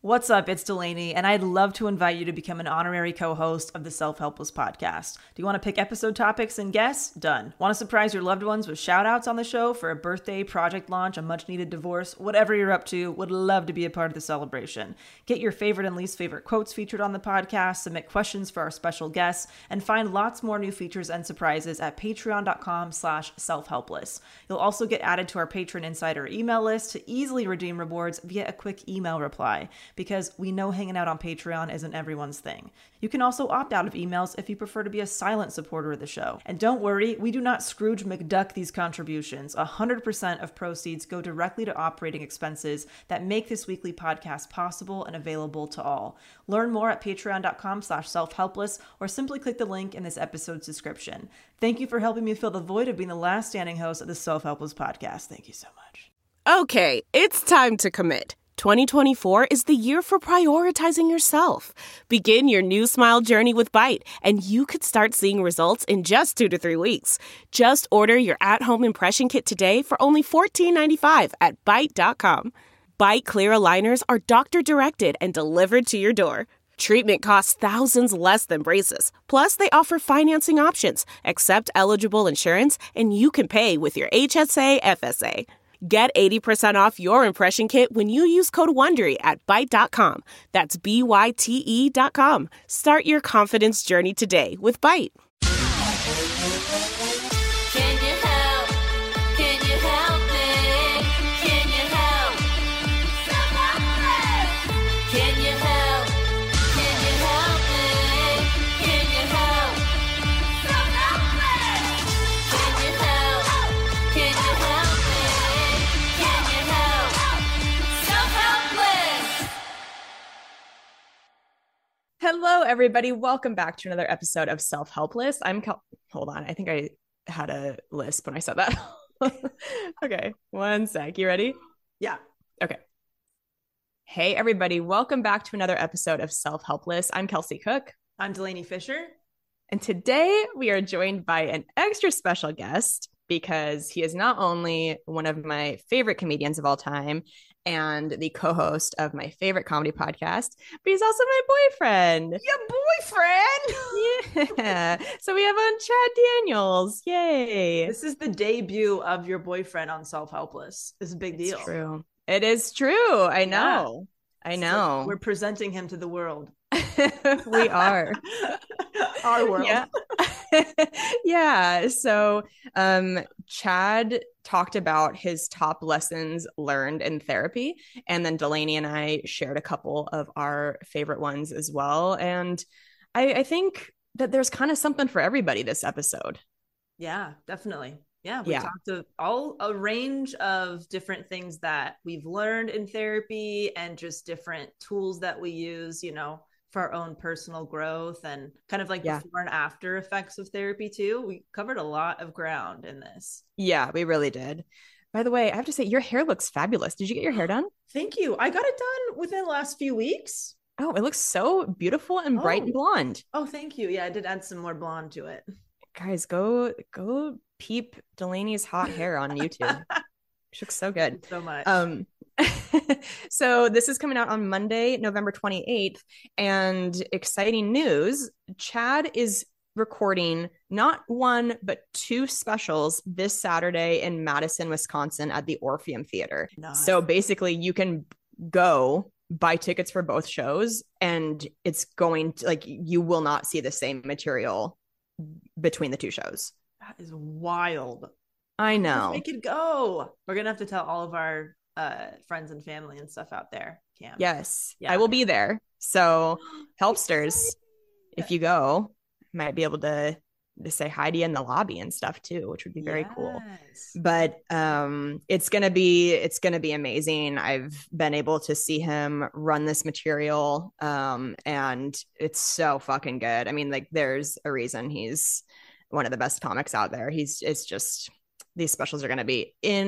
What's up? It's Delaney, and I'd love to invite you to become an honorary co-host of the Self-Helpless podcast. Do you want to pick episode topics and guests? Done. Want to surprise your loved ones with shout-outs on the show for a birthday, project launch, a much-needed divorce, whatever you're up to? Would love to be a part of the celebration. Get your favorite and least favorite quotes featured on the podcast, submit questions for our special guests, and find lots more new features and surprises at patreon.com/selfhelpless. You'll also get added to our Patron Insider email list to easily redeem rewards via a quick email reply, because we know hanging out on Patreon isn't everyone's thing. You can also opt out of emails if you prefer to be a silent supporter of the show. And don't worry, we do not Scrooge McDuck these contributions. 100% of proceeds go directly to operating expenses that make this weekly podcast possible and available to all. Learn more at patreon.com/selfhelpless or simply click the link in this episode's description. Thank you for helping me fill the void of being the last standing host of the Self-Helpless podcast. Thank you so much. Okay, it's time to commit. 2024 is the year for prioritizing yourself. Begin your new smile journey with Byte, and you could start seeing results in just 2 to 3 weeks. Just order your at-home impression kit today for only $14.95 at Byte.com. Byte clear aligners are doctor-directed and delivered to your door. Treatment costs thousands less than braces. Plus, they offer financing options, accept eligible insurance, and you can pay with your HSA FSA. Get 80% off your impression kit when you use code WONDERY at Byte.com. That's BYTE.com. Start your confidence journey today with Byte. Can you help? Can you help me? Can you help? Self-helpless! Can you help? Can you help me? Can you help? Self-helpless! Can you help? Can you help me? Can you help? Self-helpless! Hello, everybody. Welcome back to another episode of Self-Helpless. Hold on. I think I had a lisp when I said that. Okay, one sec. You ready? Yeah. Okay. Hey, everybody. Welcome back to another episode of Self-Helpless. I'm Kelsey Cook. I'm Delaney Fisher. And today we are joined by an extra special guest because he is not only one of my favorite comedians of all time and the co-host of my favorite comedy podcast, but he's also my boyfriend. Your boyfriend! Yeah. So we have on Chad Daniels. Yay. This is the debut of your boyfriend on Self-Helpless. It's a big deal. It's true. It is true. I know. I So know. we're presenting him to the world. We are. Our world. Yeah. Yeah. So Chad talked about his top lessons learned in therapy. And then Delaney and I shared a couple of our favorite ones as well. And I think that there's kind of something for everybody this episode. Yeah, definitely. Yeah, we Yeah. talked to a range of different things that we've learned in therapy and just different tools that we use, for our own personal growth and kind of like Yeah. before and after effects of therapy too. We covered a lot of ground in this. Yeah, we really did. By the way, I have to say, your hair looks fabulous. Did you get your hair done? Thank you. I got it done within the last few weeks. Oh, it looks so beautiful and bright and blonde. Oh, thank you. Yeah, I did add some more blonde to it. Guys, go peep Delaney's hot hair on YouTube. She looks so good. So much. So this is coming out on Monday, November 28th, and exciting news, Chad is recording not one but 2 specials this Saturday in Madison, Wisconsin at the Orpheum Theater. Nice. So basically you can go buy tickets for both shows and it's going to, like, you will not see the same material between the 2 shows. That is wild. I Let's know. make it go. We're gonna have to tell all of our friends and family and stuff out there. Cam. Yes, Yeah. I will be there. So helpsters, if you go, might be able to say hi to you in the lobby and stuff too, which would be very cool. Yes. But it's gonna be amazing. I've been able to see him run this material, and it's so fucking good. I mean, like, there's a reason he's one of the best comics out there. It's just, these specials are gonna be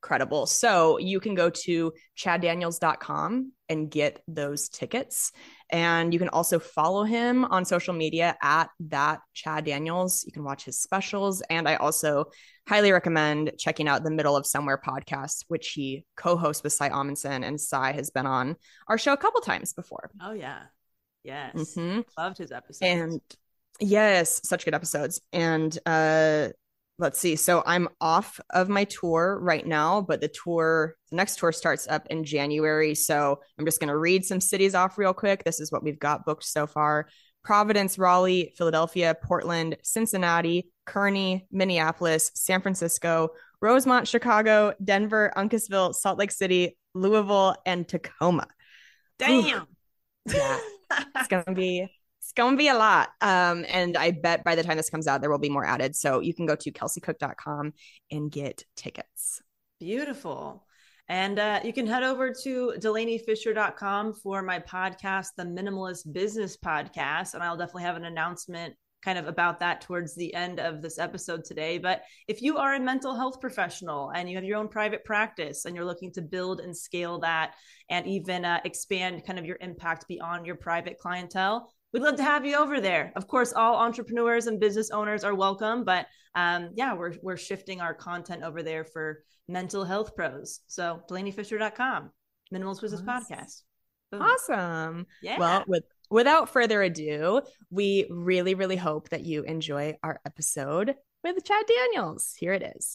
incredible. So you can go to chaddaniels.com and get those tickets. And you can also follow him on social media at that Chad Daniels. You can watch his specials. And I also highly recommend checking out the Middle of Somewhere podcast, which he co-hosts with Cy Amundsen. And Cy has been on our show a couple times before. Oh, yeah. Yes. Mhm. Loved his episodes. And yes, such good episodes. And let's see. So I'm off of my tour right now, but the next tour starts up in January. So I'm just going to read some cities off real quick. This is what we've got booked so far: Providence, Raleigh, Philadelphia, Portland, Cincinnati, Kearney, Minneapolis, San Francisco, Rosemont, Chicago, Denver, Uncasville, Salt Lake City, Louisville, and Tacoma. Damn. Yeah, it's gonna be a lot. And I bet by the time this comes out, there will be more added. So you can go to kelseycook.com and get tickets. Beautiful. And you can head over to DelaneyFisher.com for my podcast, the Minimalist Business Podcast. And I'll definitely have an announcement kind of about that towards the end of this episode today. But if you are a mental health professional and you have your own private practice and you're looking to build and scale that and even expand kind of your impact beyond your private clientele, we'd love to have you over there. Of course, all entrepreneurs and business owners are welcome, but yeah, we're shifting our content over there for mental health pros. So DelaneyFisher.com, Minimalist Business Podcast. Boom. Awesome. Yeah. Well, without further ado, we really, really hope that you enjoy our episode with Chad Daniels. Here it is.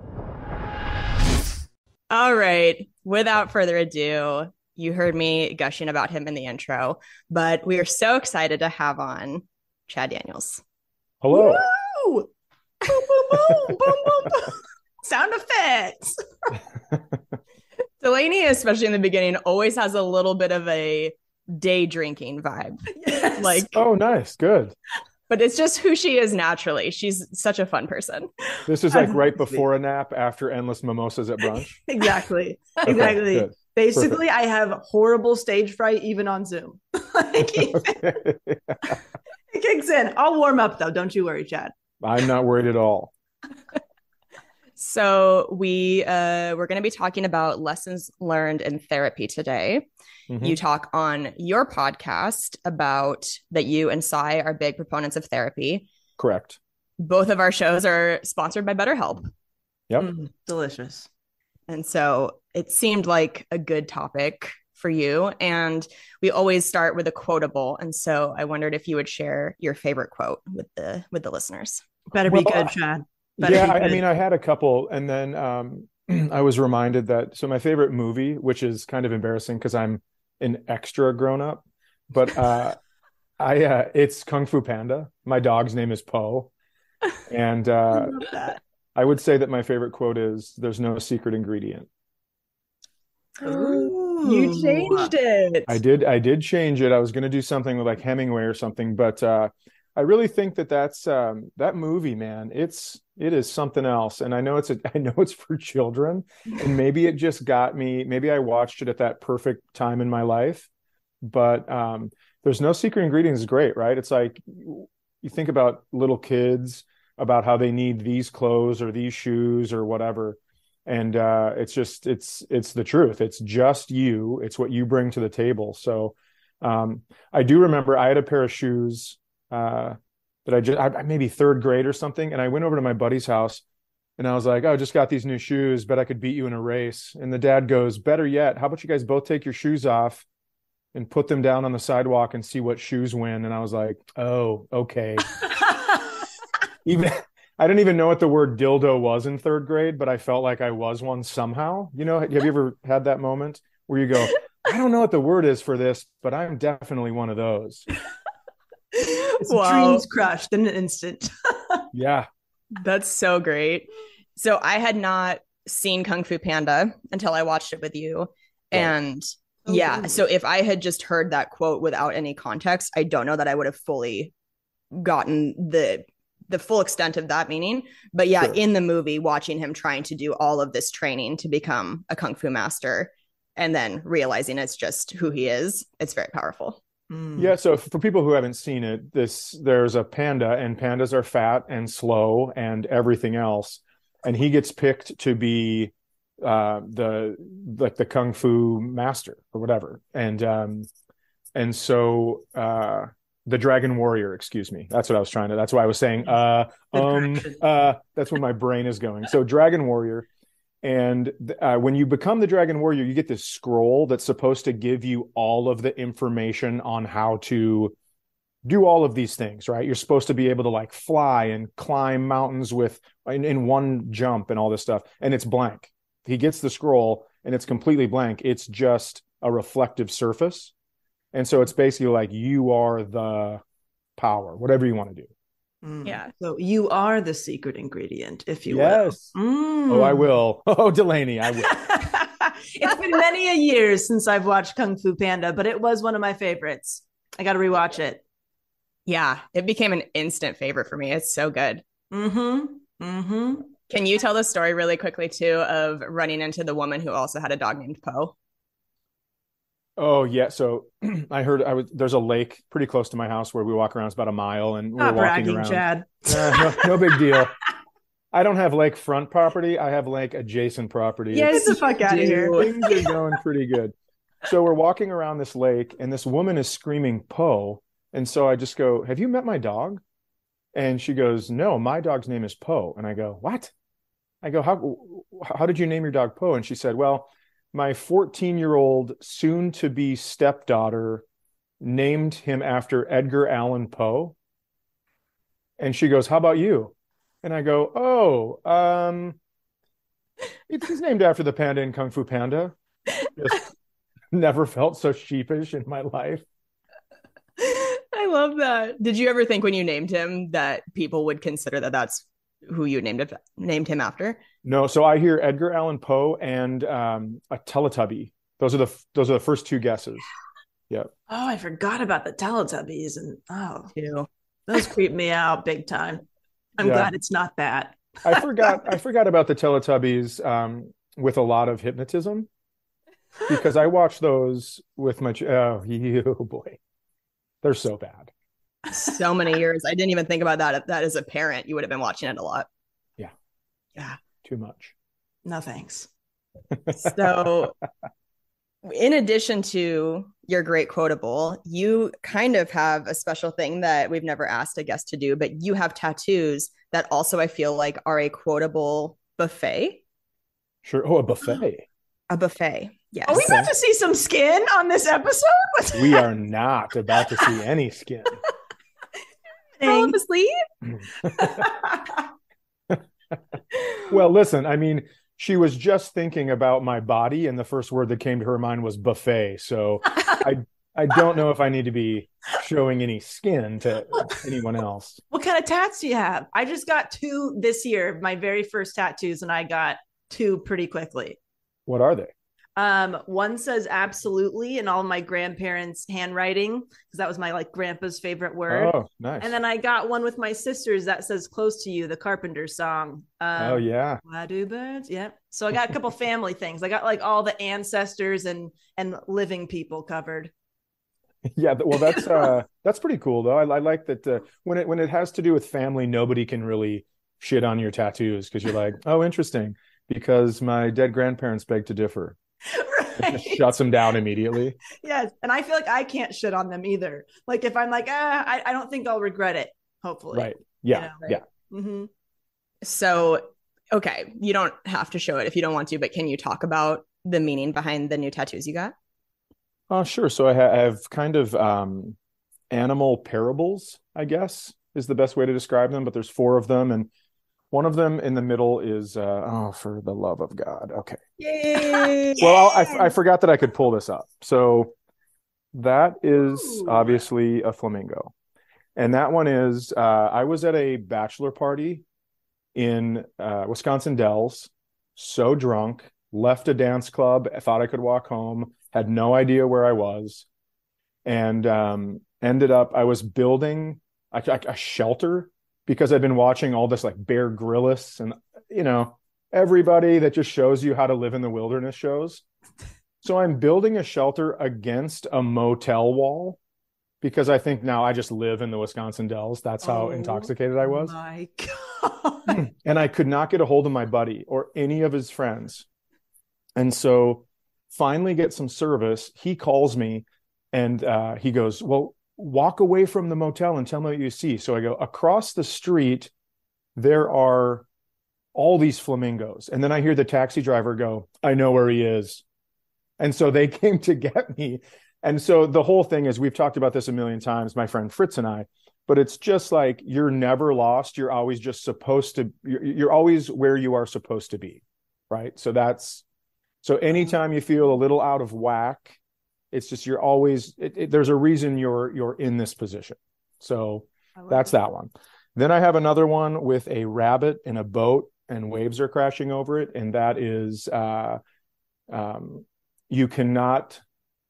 All right. Without further ado, you heard me gushing about him in the intro, but we are so excited to have on Chad Daniels. Hello. Woo! Boom, boom, boom, boom, boom, boom. Sound effects. Delaney, especially in the beginning, always has a little bit of a day drinking vibe. Yes. Like, Oh, nice. Good. but it's just who she is naturally. She's such a fun person. This is like right before a nap, after endless mimosas at brunch. Exactly. Okay, Exactly. good. Basically, I have horrible stage fright even on Zoom. Like, it Okay. kicks in. I'll warm up though. Don't you worry, Chad. I'm not worried at all. So we're going to be talking about lessons learned in therapy today. Mhm. You talk on your podcast about that you and Cy are big proponents of therapy. Correct. Both of our shows are sponsored by BetterHelp. Yep. Delicious. And so it seemed like a good topic for you. And we always start with a quotable. And so I wondered if you would share your favorite quote with the listeners. Better be Well, good, Chad. Better Yeah, be I good. mean, I had a couple, and then I was reminded that, so my favorite movie, which is kind of embarrassing because I'm an extra grown up, but it's Kung Fu Panda. My dog's name is Poe. And I love that. I would say that my favorite quote is, "There's no secret ingredient." You changed it. I did change it. I was going to do something with like Hemingway or something, but I really think that that's that movie, man. It is something else, and I know it's for children, and maybe it just got me. Maybe I watched it at that perfect time in my life, but there's no secret ingredient is great, right? It's like you think about little kids, about how they need these clothes or these shoes or whatever. And it's the truth. It's just you. It's what you bring to the table. So I do remember I had a pair of shoes that I maybe third grade or something. And I went over to my buddy's house and I was like, "Oh, I just got these new shoes. Bet I could beat you in a race." And the dad goes, "Better yet, how about you guys both take your shoes off and put them down on the sidewalk and see what shoes win?" And I was like, "Oh, okay." Even I didn't even know what the word dildo was in third grade, but I felt like I was one somehow. You know, have you ever had that moment where you go, "I don't know what the word is for this, but I'm definitely one of those." Dreams crushed in an instant. Yeah. That's so great. So I had not seen Kung Fu Panda until I watched it with you. Right. And yeah, so if I had just heard that quote without any context, I don't know that I would have fully gotten the full extent of that meaning. But yeah, Sure. in the movie, watching him trying to do all of this training to become a Kung Fu master and then realizing it's just who he is, it's very powerful. Yeah, so for people who haven't seen it, there's a panda, and pandas are fat and slow and everything else. And he gets picked to be the like the kung fu master or whatever. And so the Dragon Warrior, excuse me. That's what I was trying to, that's why I was saying that's where my brain is going. So Dragon Warrior. And when you become the Dragon Warrior, you get this scroll that's supposed to give you all of the information on how to do all of these things, right? You're supposed to be able to like fly and climb mountains in one jump and all this stuff. And it's blank. He gets the scroll and it's completely blank. It's just a reflective surface. And so it's basically like you are the power, whatever you want to do. Yeah. So you are the secret ingredient, if you Yes. will. Mm. Oh, I will. Oh, Delaney, I will. It's been many a years since I've watched Kung Fu Panda, but it was one of my favorites. I got to rewatch it. Yeah, it became an instant favorite for me. It's so good. Mm-hmm. Can you tell the story really quickly too of running into the woman who also had a dog named Poe? Oh yeah, so I heard there's a lake pretty close to my house where we walk around. It's about a mile, and we're Not walking bragging, around. Chad. No big deal. I don't have lakefront property. I have lake adjacent property. Get the fuck out of here. Things are going pretty good. So we're walking around this lake, and this woman is screaming Poe, and so I just go, "Have you met my dog?" And she goes, "No, my dog's name is Poe." And I go, "What?" I go, "How did you name your dog Poe?" And she said, "Well, my 14-year-old soon-to-be stepdaughter named him after Edgar Allan Poe." And she goes, "How about you?" And I go, "Oh, he's named after the panda in Kung Fu Panda." Just never felt so sheepish in my life. I love that. Did you ever think when you named him that people would consider that that's who you named him after? No, so I hear Edgar Allan Poe and a Teletubby. Those are the first two guesses. Yeah. Oh, I forgot about the Teletubbies, and Too. those creep me out big time. I'm Yeah. glad it's not that. I forgot about the Teletubbies with a lot of hypnotism, because I watched those with my oh boy, they're so bad. So many years. I didn't even think about that as a parent. You would have been watching it a lot. Yeah, Too much. no thanks. So, in addition to your great quotable, you kind of have a special thing that we've never asked a guest to do, but you have tattoos that also I feel like are a quotable buffet. Sure. Oh, a buffet. A buffet. Yes. Are we about to see some skin on this episode? What's We are not about to see any skin. Roll up happening? a sleeve? Well, listen, I mean, she was just thinking about my body, and the first word that came to her mind was buffet. So I don't know if I need to be showing any skin to anyone else. What kind of tats do you have? I just got 2 this year, my very first tattoos, and I got 2 pretty quickly. What are they? One says absolutely in all of my grandparents' handwriting, because that was my like grandpa's favorite word. Oh, nice. And then I got one with my sisters that says "Close to You," the Carpenter song. Oh yeah. Why do birds? Yeah. So I got a couple family things. I got like all the ancestors and living people covered. Yeah, well, that's pretty cool though. I like that when it has to do with family, nobody can really shit on your tattoos, because you're like, oh, interesting, because my dead grandparents beg to differ. It just shuts them down immediately. Yes, and I feel like I can't shit on them either. Like if I'm like, I don't think I'll regret it. Hopefully, Right? Yeah, You know, yeah. Mm-hmm. So, okay, you don't have to show it if you don't want to, but can you talk about the meaning behind the new tattoos you got? Sure. So I have kind of animal parables, I guess, is the best way to describe them. But there's 4 of them, and one of them in the middle is oh, for the love of God. Okay. Yay! Well, I forgot that I could pull this up. So that is obviously a flamingo. And that one is I was at a bachelor party in Wisconsin Dells, so drunk, left a dance club, thought I could walk home, had no idea where I was, and ended up, I was building a shelter, because I've been watching all this like Bear Grylls and, everybody that just shows you how to live in the wilderness shows. So I'm building a shelter against a motel wall, because I think now I just live in the Wisconsin Dells. That's how intoxicated I was. My God. And I could not get a hold of my buddy or any of his friends. And so finally get some service. He calls me and he goes, well, walk away from the motel and tell me what you see. So I go, across the street, there are all these flamingos. And then I hear the taxi driver go, I know where he is. And so they came to get me. And so the whole thing is, we've talked about this a million times, my friend Fritz and I, but it's just like, you're never lost. You're always just supposed to, you're always where you are supposed to be. Right. So anytime you feel a little out of whack, it's just, you're always, there's a reason you're in this position. So that's that one. Then I have another one with a rabbit in a boat and waves are crashing over it. And that is, you cannot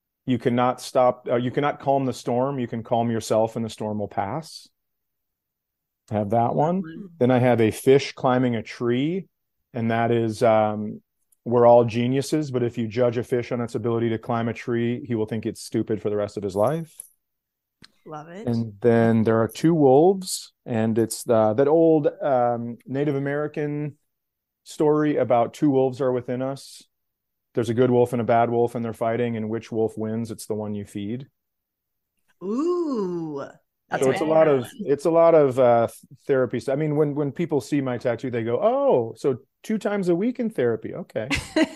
calm the storm. You can calm yourself and the storm will pass. I have that one. Then I have a fish climbing a tree. And that is, we're all geniuses, but if you judge a fish on its ability to climb a tree, he will think it's stupid for the rest of his life. Love it. And then there are two wolves, and it's that old Native American story about two wolves are within us. There's a good wolf and a bad wolf, and they're fighting, and which wolf wins? It's the one you feed. Ooh. So it's a lot of therapy. I mean, when people see my tattoo, they go, "Oh, so 2 times a week in therapy." Okay.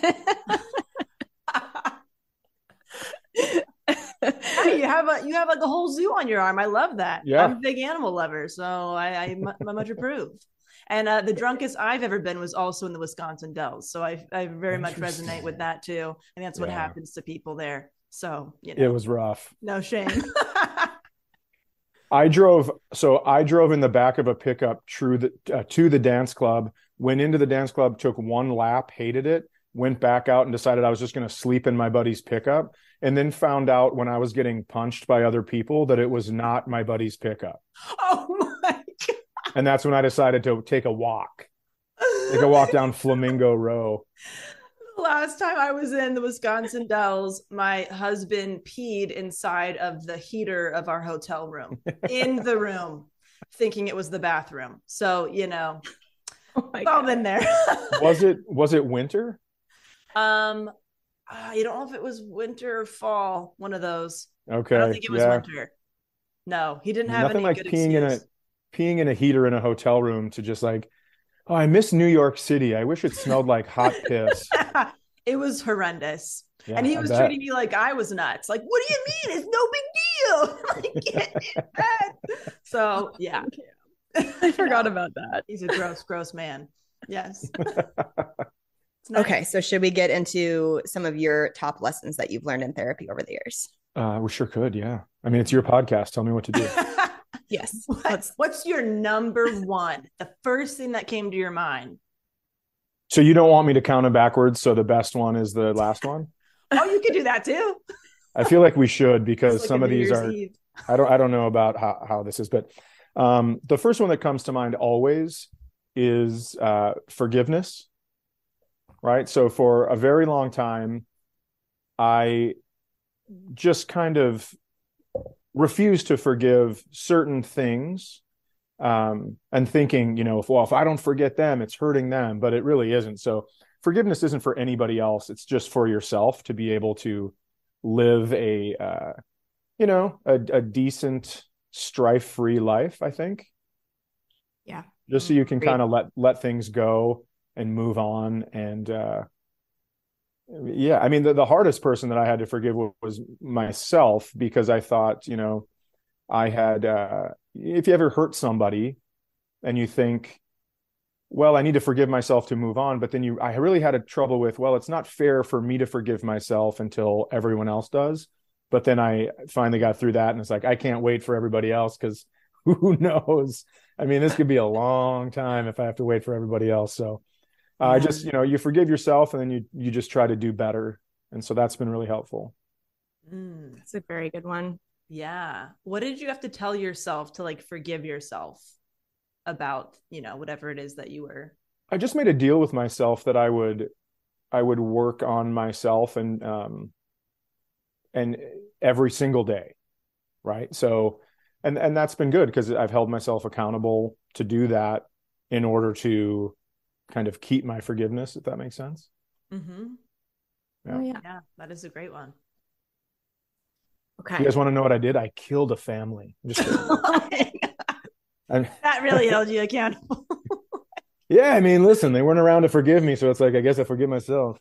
You have like a whole zoo on your arm. I love that. Yeah. I'm a big animal lover, so I much approve. And the drunkest I've ever been was also in the Wisconsin Dells. So I very much resonate with that too. And that's what happens to people there. So, you know, It was rough. no shame. I drove in the back of a pickup to the dance club, went into the dance club, took one lap, hated it, went back out and decided I was just going to sleep in my buddy's pickup, and then found out when I was getting punched by other people that it was not my buddy's pickup. Oh my God. And that's when I decided to take a walk down Flamingo Row. Last time I was in the Wisconsin Dells, my husband peed inside of the heater of our hotel room, in the room, thinking it was the bathroom. So, you know, it's all been there. Was it winter? You don't know if it was winter or fall, one of those. Okay. I don't think it was winter. No, he didn't have Nothing any like good peeing in a heater in a hotel room to just like, oh, I miss New York City. I wish it smelled like hot piss. It was horrendous. Yeah, and he was treating me like I was nuts. Like, what do you mean? It's no big deal. Like, get in bed. So, yeah. I forgot about that. He's a gross man. Yes. Nice. Okay, so should we get into some of your top lessons that you've learned in therapy over the years? We sure could, yeah. I mean, it's your podcast. Tell me what to do. Yes. What's your number one? The first thing that came to your mind? So you don't want me to count them backwards, so the best one is the last one? Oh, you could do that too. I feel like we should, because like some of these are Eve. I don't know about how this is, but the first one that comes to mind always is forgiveness. Right? So for a very long time, I just kind of refused to forgive certain things, and thinking, you know, if I don't forget them, it's hurting them, but it really isn't. So forgiveness isn't for anybody else. It's just for yourself to be able to live a decent, strife-free life, I think. Yeah. Just so you can kind of let things go and move on. And I mean, the hardest person that I had to forgive was myself, because I thought, you know, I had if you ever hurt somebody and you think, well, I need to forgive myself to move on, but then I really had a trouble with, well, it's not fair for me to forgive myself until everyone else does. But then I finally got through that, and it's like, I can't wait for everybody else, because who knows? I mean, this could be a long time if I have to wait for everybody else. So I just, you know, you forgive yourself, and then you just try to do better. And so that's been really helpful. That's a very good one. Yeah. What did you have to tell yourself to like forgive yourself about, you know, whatever it is that you were? I just made a deal with myself that I would work on myself and every single day. Right. So, and that's been good, because I've held myself accountable to do that in order to kind of keep my forgiveness, if that makes sense. Mm-hmm. Oh yeah. Yeah, that is a great one. Okay. You guys want to know what I did? I killed a family. I'm just kidding. That really held you accountable. Yeah, I mean, listen, they weren't around to forgive me, so it's like I guess I forgive myself.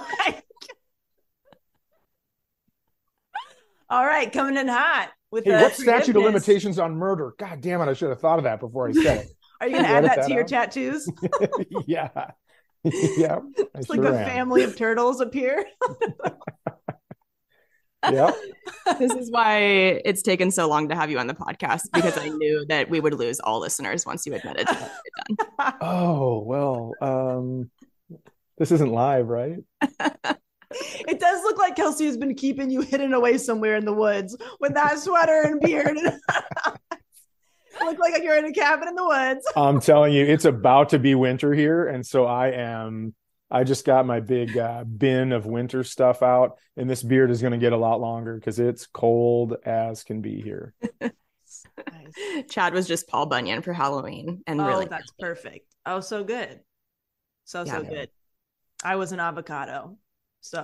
All right, coming in hot with Hey, what statute of forgiveness. limitations on murder? God damn it, I should have thought of that before I said Are you going to Edit add that that to your out. tattoos? it. Yeah. Yeah. I It's like sure a am. family of turtles appear. Yeah. This is why it's taken so long to have you on the podcast, because I knew that we would lose all listeners once you admitted to having it done. Oh, well, this isn't live, right? It does look like Kelsey has been keeping you hidden away somewhere in the woods with that sweater and beard. It looked like you're in a cabin in the woods. I'm telling you, it's about to be winter here. And so I just got my big bin of winter stuff out, and this beard is going to get a lot longer because it's cold as can be here. Nice. Chad was just Paul Bunyan for Halloween, and Oh, really, that's perfect. Oh, so good. So Yeah. good. I was an avocado. So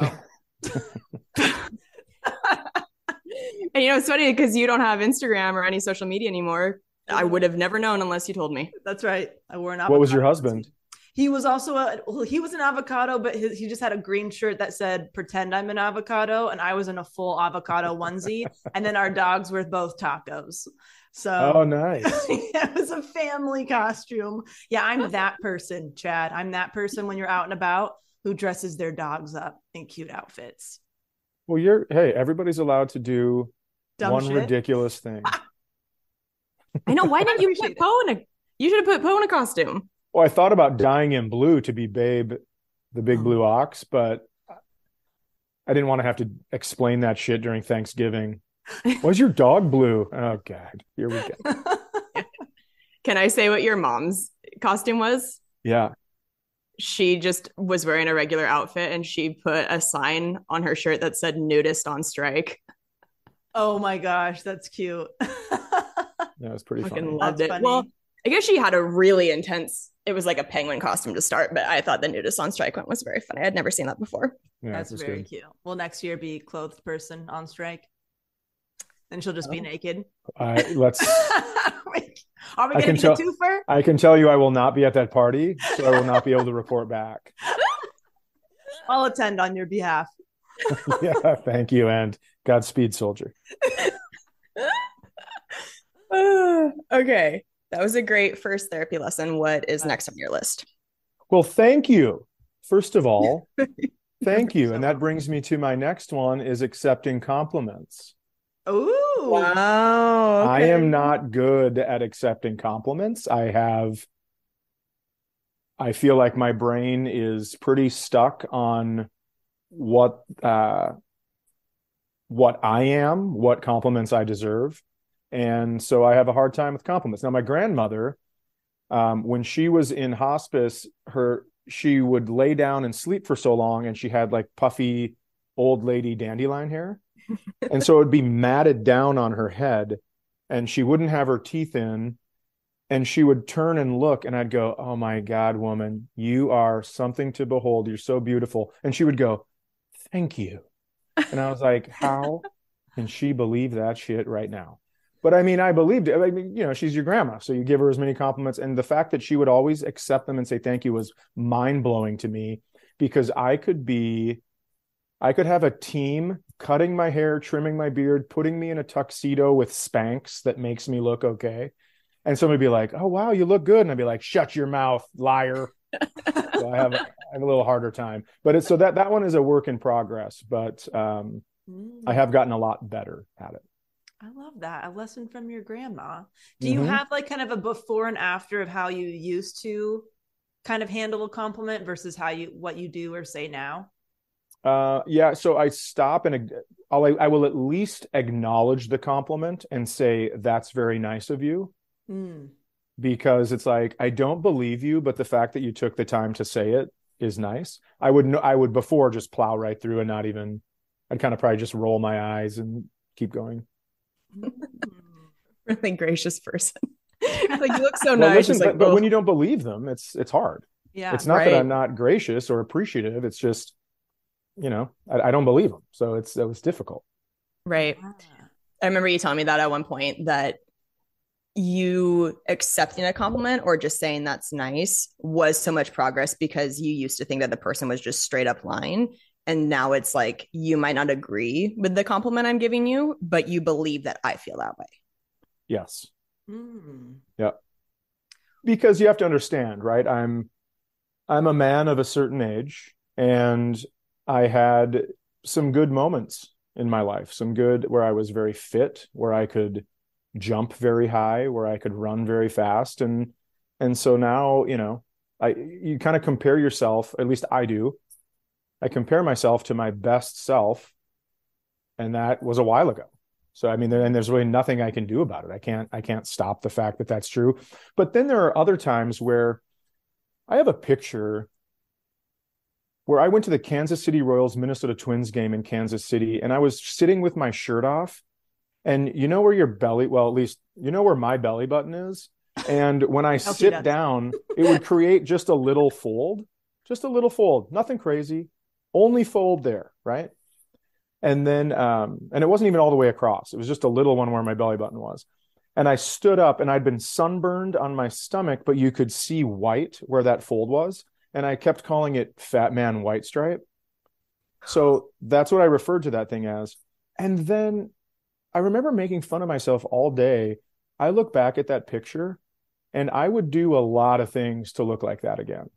and it's funny because you don't have Instagram or any social media anymore. I would have never known unless you told me. that's right. I wore an avocado. What was your husband? He was also he was an avocado, but he just had a green shirt that said "Pretend I'm an avocado," and I was in a full avocado onesie, and then our dogs were both tacos. So Oh, nice. it was a family costume. Yeah, I'm that person, Chad. I'm that person when you're out and about who dresses their dogs up in cute outfits. Well, hey, everybody's allowed to do Dumb one shit. ridiculous thing. I know. Why didn't you appreciate put Poe in a? You should have put Poe in a costume. Well, I thought about dyeing him blue to be Babe, the big blue ox, but I didn't want to have to explain that shit during Thanksgiving. Why's your dog blue? Oh, God. Here we go. Can I say what your mom's costume was? Yeah. She just was wearing a regular outfit, and she put a sign on her shirt that said "Nudist on strike." Oh my gosh, that's cute. That was pretty Fucking funny. loved That's it. funny. Well, I guess she had a really intense. It was like a penguin costume to start, but I thought the "Nudist on strike" one was very funny. I'd never seen that before. Yeah, That's it was very good. cute. Will next year be clothed person on strike? And she'll just be naked. Let's. Are we I going can to get a tell- twofer? I can tell you I will not be at that party, so I will not be able to report back. I'll attend on your behalf. Yeah, thank you, and Godspeed, soldier. Okay. That was a great first therapy lesson. What is next on your list? Well, thank you. First of all, thank you. so And that brings me to my next one is accepting compliments. Ooh. Wow. I am not good at accepting compliments. I feel like my brain is pretty stuck on what I am, what compliments I deserve. And so I have a hard time with compliments. Now, my grandmother, when she was in hospice, she would lay down and sleep for so long, and she had like puffy old lady dandelion hair. And so it would be matted down on her head, and she wouldn't have her teeth in. And she would turn and look, and I'd go, "Oh my God, woman, you are something to behold. You're so beautiful." And she would go, "Thank you." And I was like, how can she believe that shit right now? But I mean, I believed it. I mean, she's your grandma, so you give her as many compliments. And the fact that she would always accept them and say thank you was mind-blowing to me, because I could have a team cutting my hair, trimming my beard, putting me in a tuxedo with Spanx that makes me look okay. And somebody would be like, "Oh, wow, you look good." And I'd be like, "Shut your mouth, liar." So I have a little harder time. But so that one is a work in progress, but I have gotten a lot better at it. I love that. A lesson from your grandma. Do you have like kind of a before and after of how you used to kind of handle a compliment versus what you do or say now? Yeah, so I stop and I will at least acknowledge the compliment and say, "That's very nice of you." Because it's like, I don't believe you, but the fact that you took the time to say it is nice. I would before just plow right through and I'd kind of probably just roll my eyes and keep going. Really gracious person. Like, you look so Well, nice. listen, Just like, but when you don't believe them, it's hard. Yeah. It's not Right. that I'm not gracious or appreciative. It's just I don't believe them. So it was difficult. Right. I remember you telling me that at one point, that you accepting a compliment or just saying that's nice was so much progress, because you used to think that the person was just straight up lying. And now it's like, you might not agree with the compliment I'm giving you, but you believe that I feel that way. Yes. Mm. Yeah. Because you have to understand, right? I'm a man of a certain age, and I had some good moments in my life, some good where I was very fit, where I could jump very high, where I could run very fast. And so now, you kind of compare yourself, at least I do. I compare myself to my best self, and that was a while ago. So, I mean, and there's really nothing I can do about it. I can't stop the fact that that's true. But then there are other times where I have a picture where I went to the Kansas City Royals Minnesota Twins game in Kansas City, and I was sitting with my shirt off, and where your belly, well, at least where my belly button is. And when I sit down, it would create just a little fold, nothing crazy, only fold there, right? And then, and it wasn't even all the way across. It was just a little one where my belly button was. And I stood up, and I'd been sunburned on my stomach, but you could see white where that fold was. And I kept calling it Fat Man White Stripe. So that's what I referred to that thing as. And then I remember making fun of myself all day. I look back at that picture, and I would do a lot of things to look like that again.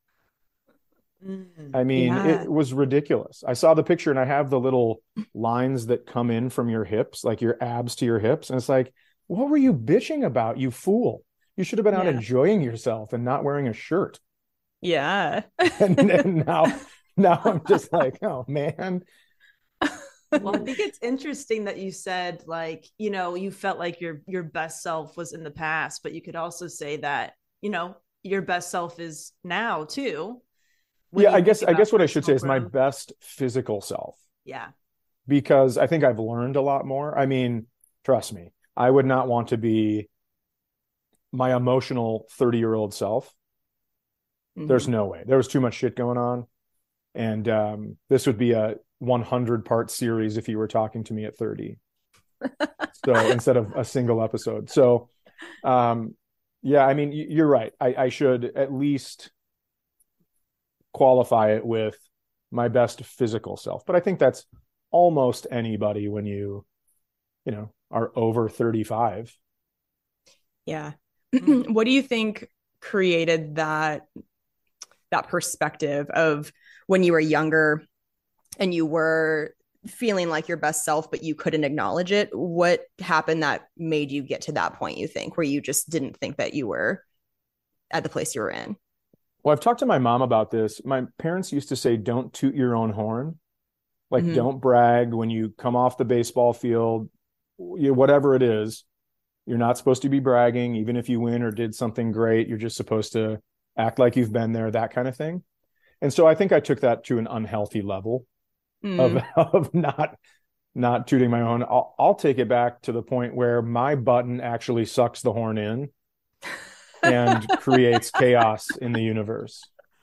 I mean, It was ridiculous. I saw the picture, and I have the little lines that come in from your hips, like your abs to your hips. And it's like, what were you bitching about, you fool? You should have been out enjoying yourself and not wearing a shirt. Yeah. and now I'm just like, oh man. Well, I think it's interesting that you said, like, you felt like your best self was in the past, but you could also say that, your best self is now too. Yeah, I guess what I should say is my best physical self. Yeah. Because I think I've learned a lot more. I mean, trust me, I would not want to be my emotional 30-year-old self. There's no way. There was too much shit going on. And this would be a 100-part series if you were talking to me at 30. So instead of a single episode. So, yeah, I mean, you're right. I should at least qualify it with my best physical self. But I think that's almost anybody when you are over 35. Yeah. What do you think created that perspective of when you were younger and you were feeling like your best self, but you couldn't acknowledge it? What happened that made you get to that point, you think, where you just didn't think that you were at the place you were in? Well, I've talked to my mom about this. My parents used to say, don't toot your own horn. Like, don't brag when you come off the baseball field, whatever it is. You're not supposed to be bragging, even if you win or did something great. You're just supposed to act like you've been there, that kind of thing. And so I think I took that to an unhealthy level of not tooting my own. I'll take it back to the point where my button actually sucks the horn in and creates chaos in the universe.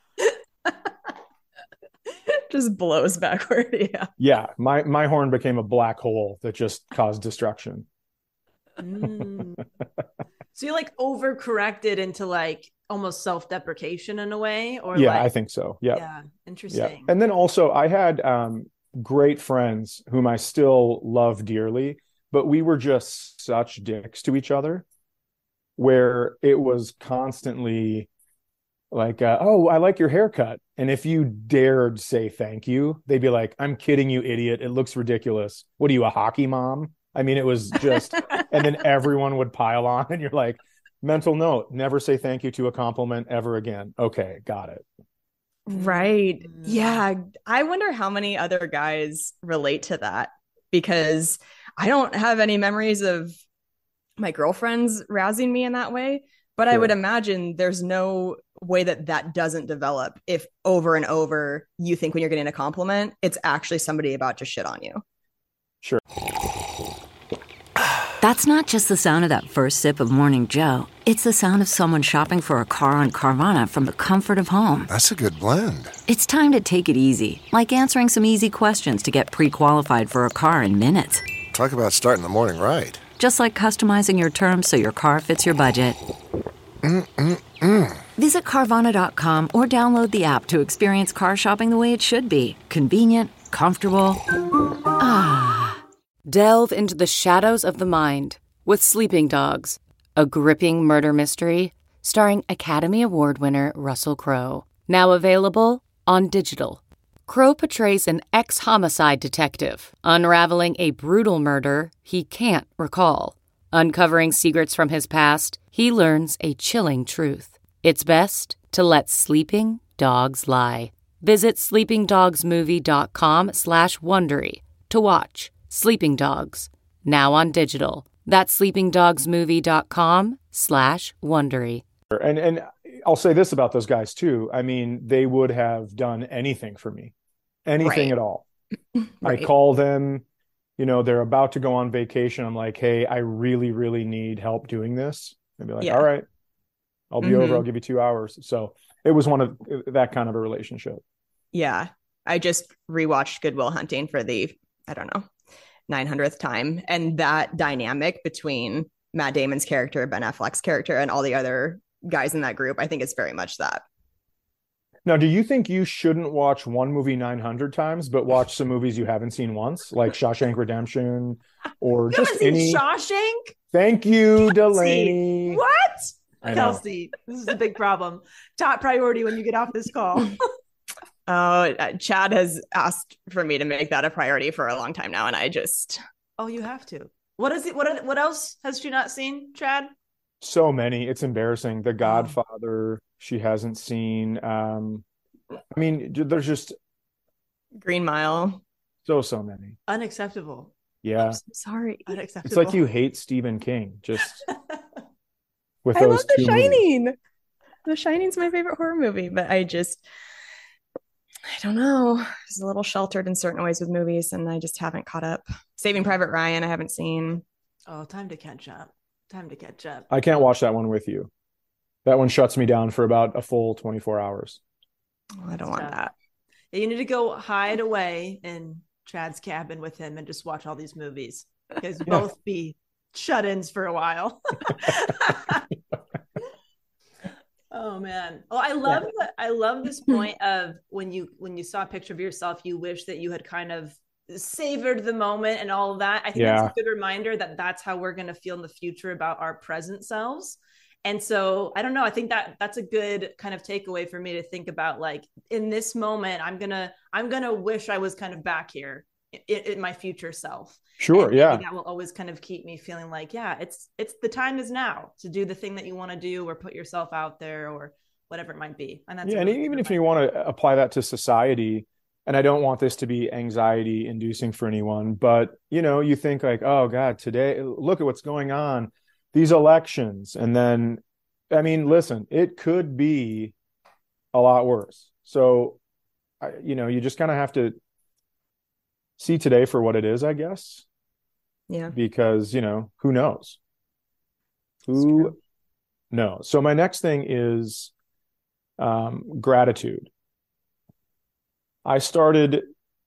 Just blows backward. Yeah. My horn became a black hole that just caused destruction. So you like overcorrected into like almost self-deprecation in a way, or I think so. Yeah, interesting. Yeah. And then also I had great friends whom I still love dearly, but we were just such dicks to each other, where it was constantly like, oh, I like your haircut. And if you dared say thank you, they'd be like, I'm kidding you, idiot. It looks ridiculous. What are you, a hockey mom? I mean, it was just, and then everyone would pile on, and you're like, mental note, never say thank you to a compliment ever again. Okay, got it. Right. Yeah. I wonder how many other guys relate to that, because I don't have any memories of my girlfriends razzing me in that way, but I would imagine there's no way that doesn't develop if over and over you think when you're getting a compliment, it's actually somebody about to shit on you. Sure. That's not just the sound of that first sip of Morning Joe. It's the sound of someone shopping for a car on Carvana from the comfort of home. That's a good blend. It's time to take it easy, like answering some easy questions to get pre-qualified for a car in minutes. Talk about starting the morning right. Just like customizing your terms so your car fits your budget. Visit Carvana.com or download the app to experience car shopping the way it should be. Convenient, comfortable. Delve into the shadows of the mind with Sleeping Dogs, a gripping murder mystery starring Academy Award winner Russell Crowe. Now available on digital. Crowe portrays an ex-homicide detective unraveling a brutal murder he can't recall. Uncovering secrets from his past, he learns a chilling truth. It's best to let sleeping dogs lie. Visit sleepingdogsmovie.com/Wondery to watch Sleeping Dogs, now on digital. That's sleepingdogsmovie.com/Wondery. And I'll say this about those guys too. I mean, they would have done anything for me, anything at all. Right. I call them, they're about to go on vacation. I'm like, hey, I really, really need help doing this. They'd be like, all right, I'll be over. I'll give you 2 hours. So it was one of that kind of a relationship. Yeah. I just rewatched Good Will Hunting for the, 900th time. And that dynamic between Matt Damon's character, Ben Affleck's character, and all the other guys in that group, I think it's very much that. Now, do you think you shouldn't watch one movie 900 times, but watch some movies you haven't seen once, like Shawshank Redemption or You just haven't seen any? Shawshank? Thank you, Delaney. What? I know. Kelsey, this is a big problem. Top priority when you get off this call. Chad has asked for me to make that a priority for a long time now, and I just Oh, you have to. What is it? What else has she not seen, Chad? So many. It's embarrassing. The Godfather, she hasn't seen. I mean, there's just Green Mile. so many. Unacceptable. Yeah. Sorry. Unacceptable. It's like you hate Stephen King just with I those love The two movies. Shining. The Shining's my favorite horror movie, but I don't know. It's a little sheltered in certain ways with movies, and I just haven't caught up. Saving Private Ryan, I haven't seen. Oh, time to catch up. Time to catch up. I can't watch that one with you. That one shuts me down for about a full 24 hours. Oh, I don't want that. Yeah, you need to go hide away in Chad's cabin with him and just watch all these movies because both be shut-ins for a while. Oh man. Oh, I love this point of when you saw a picture of yourself, you wish that you had kind of savored the moment and all of that. I think that's a good reminder that that's how we're going to feel in the future about our present selves. And so I don't know, I think that's a good kind of takeaway for me to think about, like, in this moment, I'm going to wish I was kind of back here in my future self. Sure. And yeah. that will always kind of keep me feeling like, yeah, it's the time is now to do the thing that you want to do or put yourself out there or whatever it might be. And that's and even if you want to apply that to society, and I don't want this to be anxiety inducing for anyone, but you think like, oh God, today, look at what's going on, these elections. And then, I mean, listen, it could be a lot worse. So, you just kind of have to see today for what it is, I guess. Yeah. Because, who knows? Who knows? So my next thing is gratitude. I started,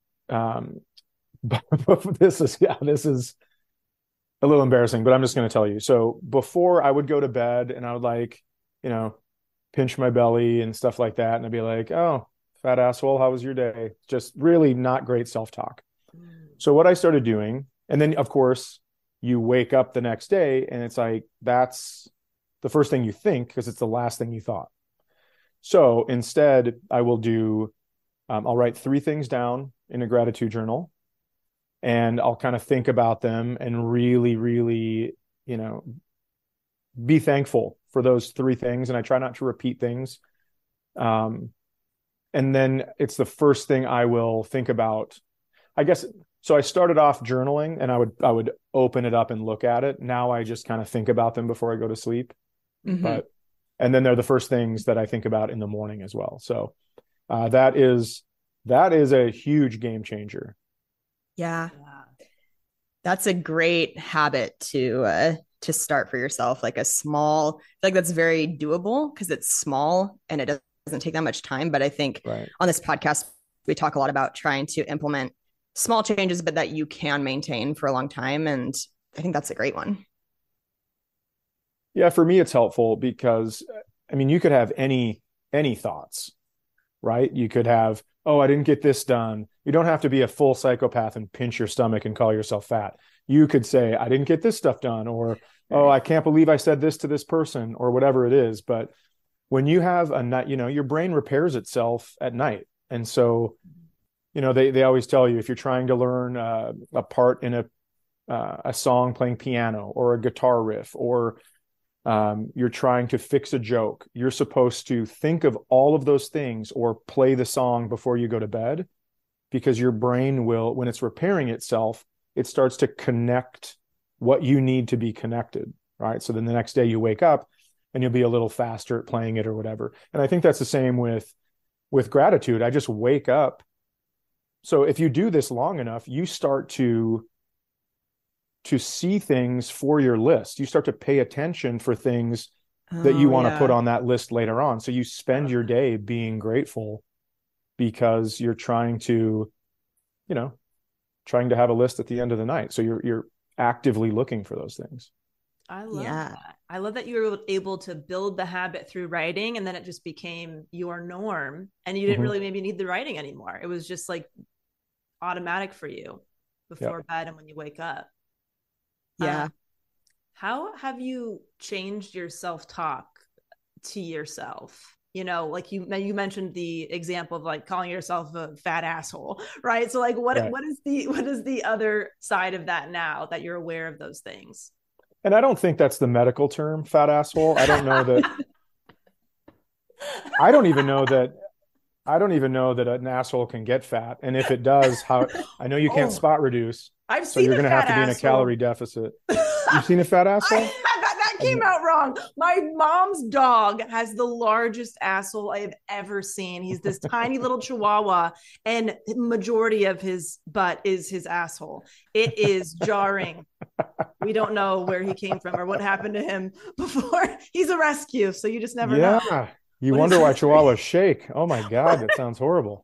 this is a little embarrassing, but I'm just going to tell you. So before I would go to bed and I would like, pinch my belly and stuff like that. And I'd be like, oh, fat asshole, how was your day? Just really not great self-talk. So what I started doing, and then of course you wake up the next day and it's like, that's the first thing you think because it's the last thing you thought. So instead I will do, I'll write 3 things down in a gratitude journal and I'll kind of think about them and really, really, be thankful for those 3 things. And I try not to repeat things. And then it's the first thing I will think about, I guess. So I started off journaling and I would open it up and look at it. Now I just kind of think about them before I go to sleep. And then they're the first things that I think about in the morning as well. So that is a huge game changer. Yeah. That's a great habit to start for yourself, like a small, I feel like that's very doable because it's small and it doesn't take that much time. But I think Right. on this podcast, we talk a lot about trying to implement small changes, but that you can maintain for a long time. And I think that's a great one. Yeah, for me, it's helpful because, I mean, you could have any thoughts, right? You could have, oh, I didn't get this done. You don't have to be a full psychopath and pinch your stomach and call yourself fat. You could say, I didn't get this stuff done, or, oh, I can't believe I said this to this person, or whatever it is. But when you have a night, your brain repairs itself at night. And so, they always tell you, if you're trying to learn a part in a song playing piano or a guitar riff, or you're trying to fix a joke, you're supposed to think of all of those things or play the song before you go to bed, because your brain will, when it's repairing itself, it starts to connect what you need to be connected, right? So then the next day you wake up and you'll be a little faster at playing it or whatever. And I think that's the same with gratitude. I just wake up. So if you do this long enough, you start to see things for your list. You start to pay attention for things that you want to put on that list later on. So you spend your day being grateful because you're trying to have a list at the end of the night. So you're actively looking for those things. I love that. I love that you were able to build the habit through writing, and then it just became your norm, and you didn't really maybe need the writing anymore. It was just like automatic for you before bed and when you wake up. Yeah. How have you changed your self-talk to yourself? Like you mentioned the example of like calling yourself a fat asshole, right? So like what is the other side of that now that you're aware of those things? And I don't think that's the medical term, fat asshole. I don't know that. I don't even know that an asshole can get fat. And if it does, I know you can't spot reduce. I've so seen you're going to have to be in a asshole. calorie deficit. You've seen a fat asshole? That came out wrong. My mom's dog has the largest asshole I have ever seen. He's this tiny little chihuahua, and the majority of his butt is his asshole. It is jarring. We don't know where he came from or what happened to him before. He's a rescue, so you just never know. Yeah. You wonder why chihuahuas shake. Oh my God, that sounds horrible.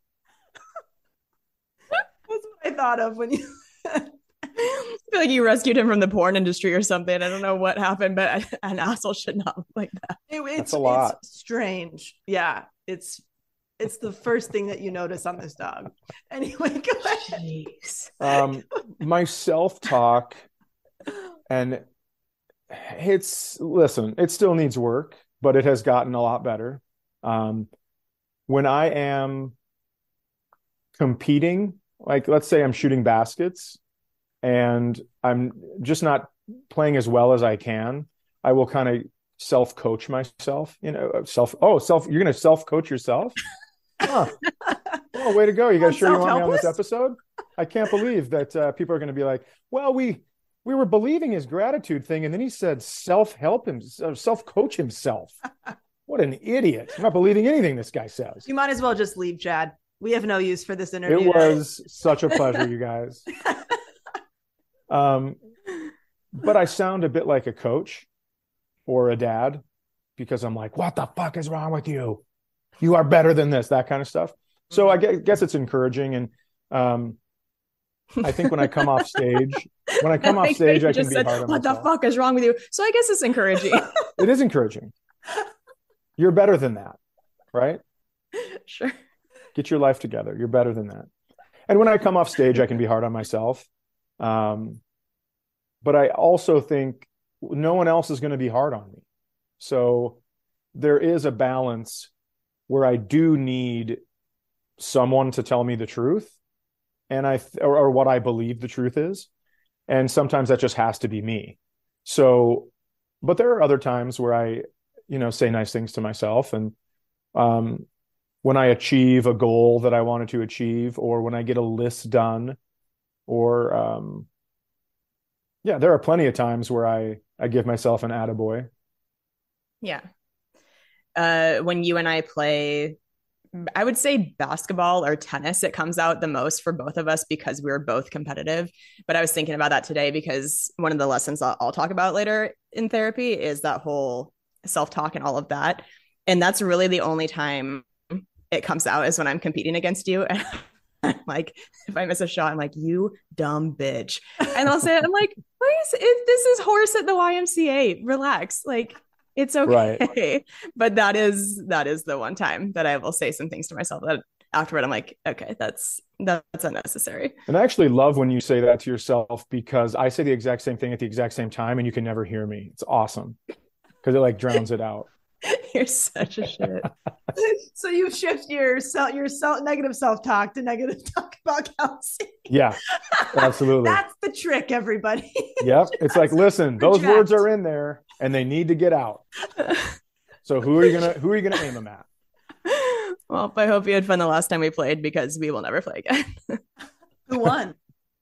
That's what I thought of when you I feel like you rescued him from the porn industry or something. I don't know what happened, but an asshole should not look like that. It's a lot. It's strange. Yeah, it's the first thing that you notice on this dog. Anyway, go ahead. Jeez. My self-talk, and it still needs work, but it has gotten a lot better. When I am competing, like let's say I'm shooting baskets and I'm just not playing as well as I can, I will kind of self-coach myself, you're going to self-coach yourself? Huh. Oh, way to go. You guys sure you want me on this episode? I can't believe that people are going to be like, well, we were believing his gratitude thing, and then he said self-coach himself. What an idiot. I'm not believing anything this guy says. You might as well just leave, Chad. We have no use for this interview. It was such a pleasure, you guys. But I sound a bit like a coach or a dad because I'm like, what the fuck is wrong with you? You are better than this, that kind of stuff. So I guess it's encouraging. And I think when I come off stage, I can be hard on what the myself. fuck is wrong with you? So I guess it's encouraging. It is encouraging. You're better than that, right? Sure. Get your life together. You're better than that. And when I come off stage, I can be hard on myself. But I also think no one else is going to be hard on me. So there is a balance where I do need someone to tell me the truth, and or what I believe the truth is. And sometimes that just has to be me. So, but there are other times where I, say nice things to myself. And when I achieve a goal that I wanted to achieve, or when I get a list done, or there are plenty of times where I give myself an attaboy. Yeah. When you and I play I would say basketball or tennis. It comes out the most for both of us because we're both competitive. But I was thinking about that today because one of the lessons I'll talk about later in therapy is that whole self-talk and all of that. And that's really the only time it comes out is when I'm competing against you. And I'm like, if I miss a shot, I'm like, you dumb bitch. And I'll say it. I'm like, this is horse at the YMCA. Relax. Like, it's okay. Right. But that is the one time that I will say some things to myself that afterward I'm like, okay, that's unnecessary. And I actually love when you say that to yourself, because I say the exact same thing at the exact same time and you can never hear me. It's awesome because it like drowns it out. You're such a shit. So you shift your negative self-talk to negative talk about Kelsey. Yeah, absolutely. That's the trick, everybody. Yep. It's like, listen, those words are in there and they need to get out. So who are you gonna aim them at? Well, I hope you had fun the last time we played, because we will never play again. Who won?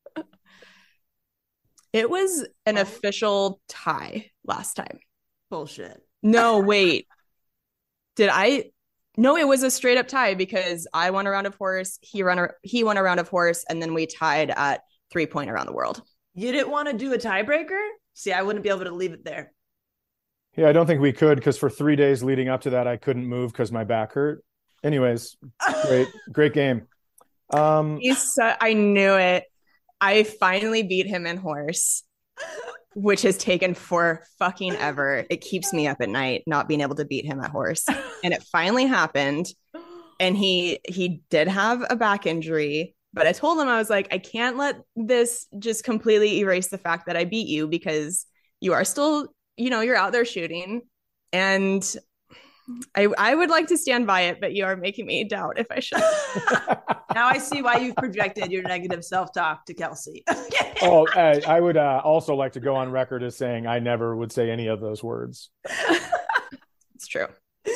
It was an official tie last time. Bullshit. No, wait. No, it was a straight up tie because I won a round of horse, he won a round of horse, and then we tied at 3-point around the world. You didn't want to do a tiebreaker? See, I wouldn't be able to leave it there. Yeah, I don't think we could, because for 3 days leading up to that, I couldn't move because my back hurt. Anyways, great game. I knew it. I finally beat him in horse, which has taken for fucking ever. It keeps me up at night not being able to beat him at horse. And it finally happened. And he did have a back injury, but I told him, I was like, I can't let this just completely erase the fact that I beat you, because you are still, you're out there shooting. And I would like to stand by it, but you are making me doubt if I should. Now I see why you've projected your negative self-talk to Kelsey. Oh, I would also like to go on record as saying I never would say any of those words. It's true.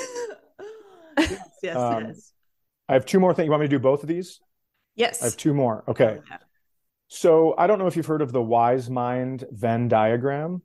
Yes. I have two more things. You want me to do both of these? Yes. I have two more. Okay. Yeah. So I don't know if you've heard of the Wise Mind Venn diagram.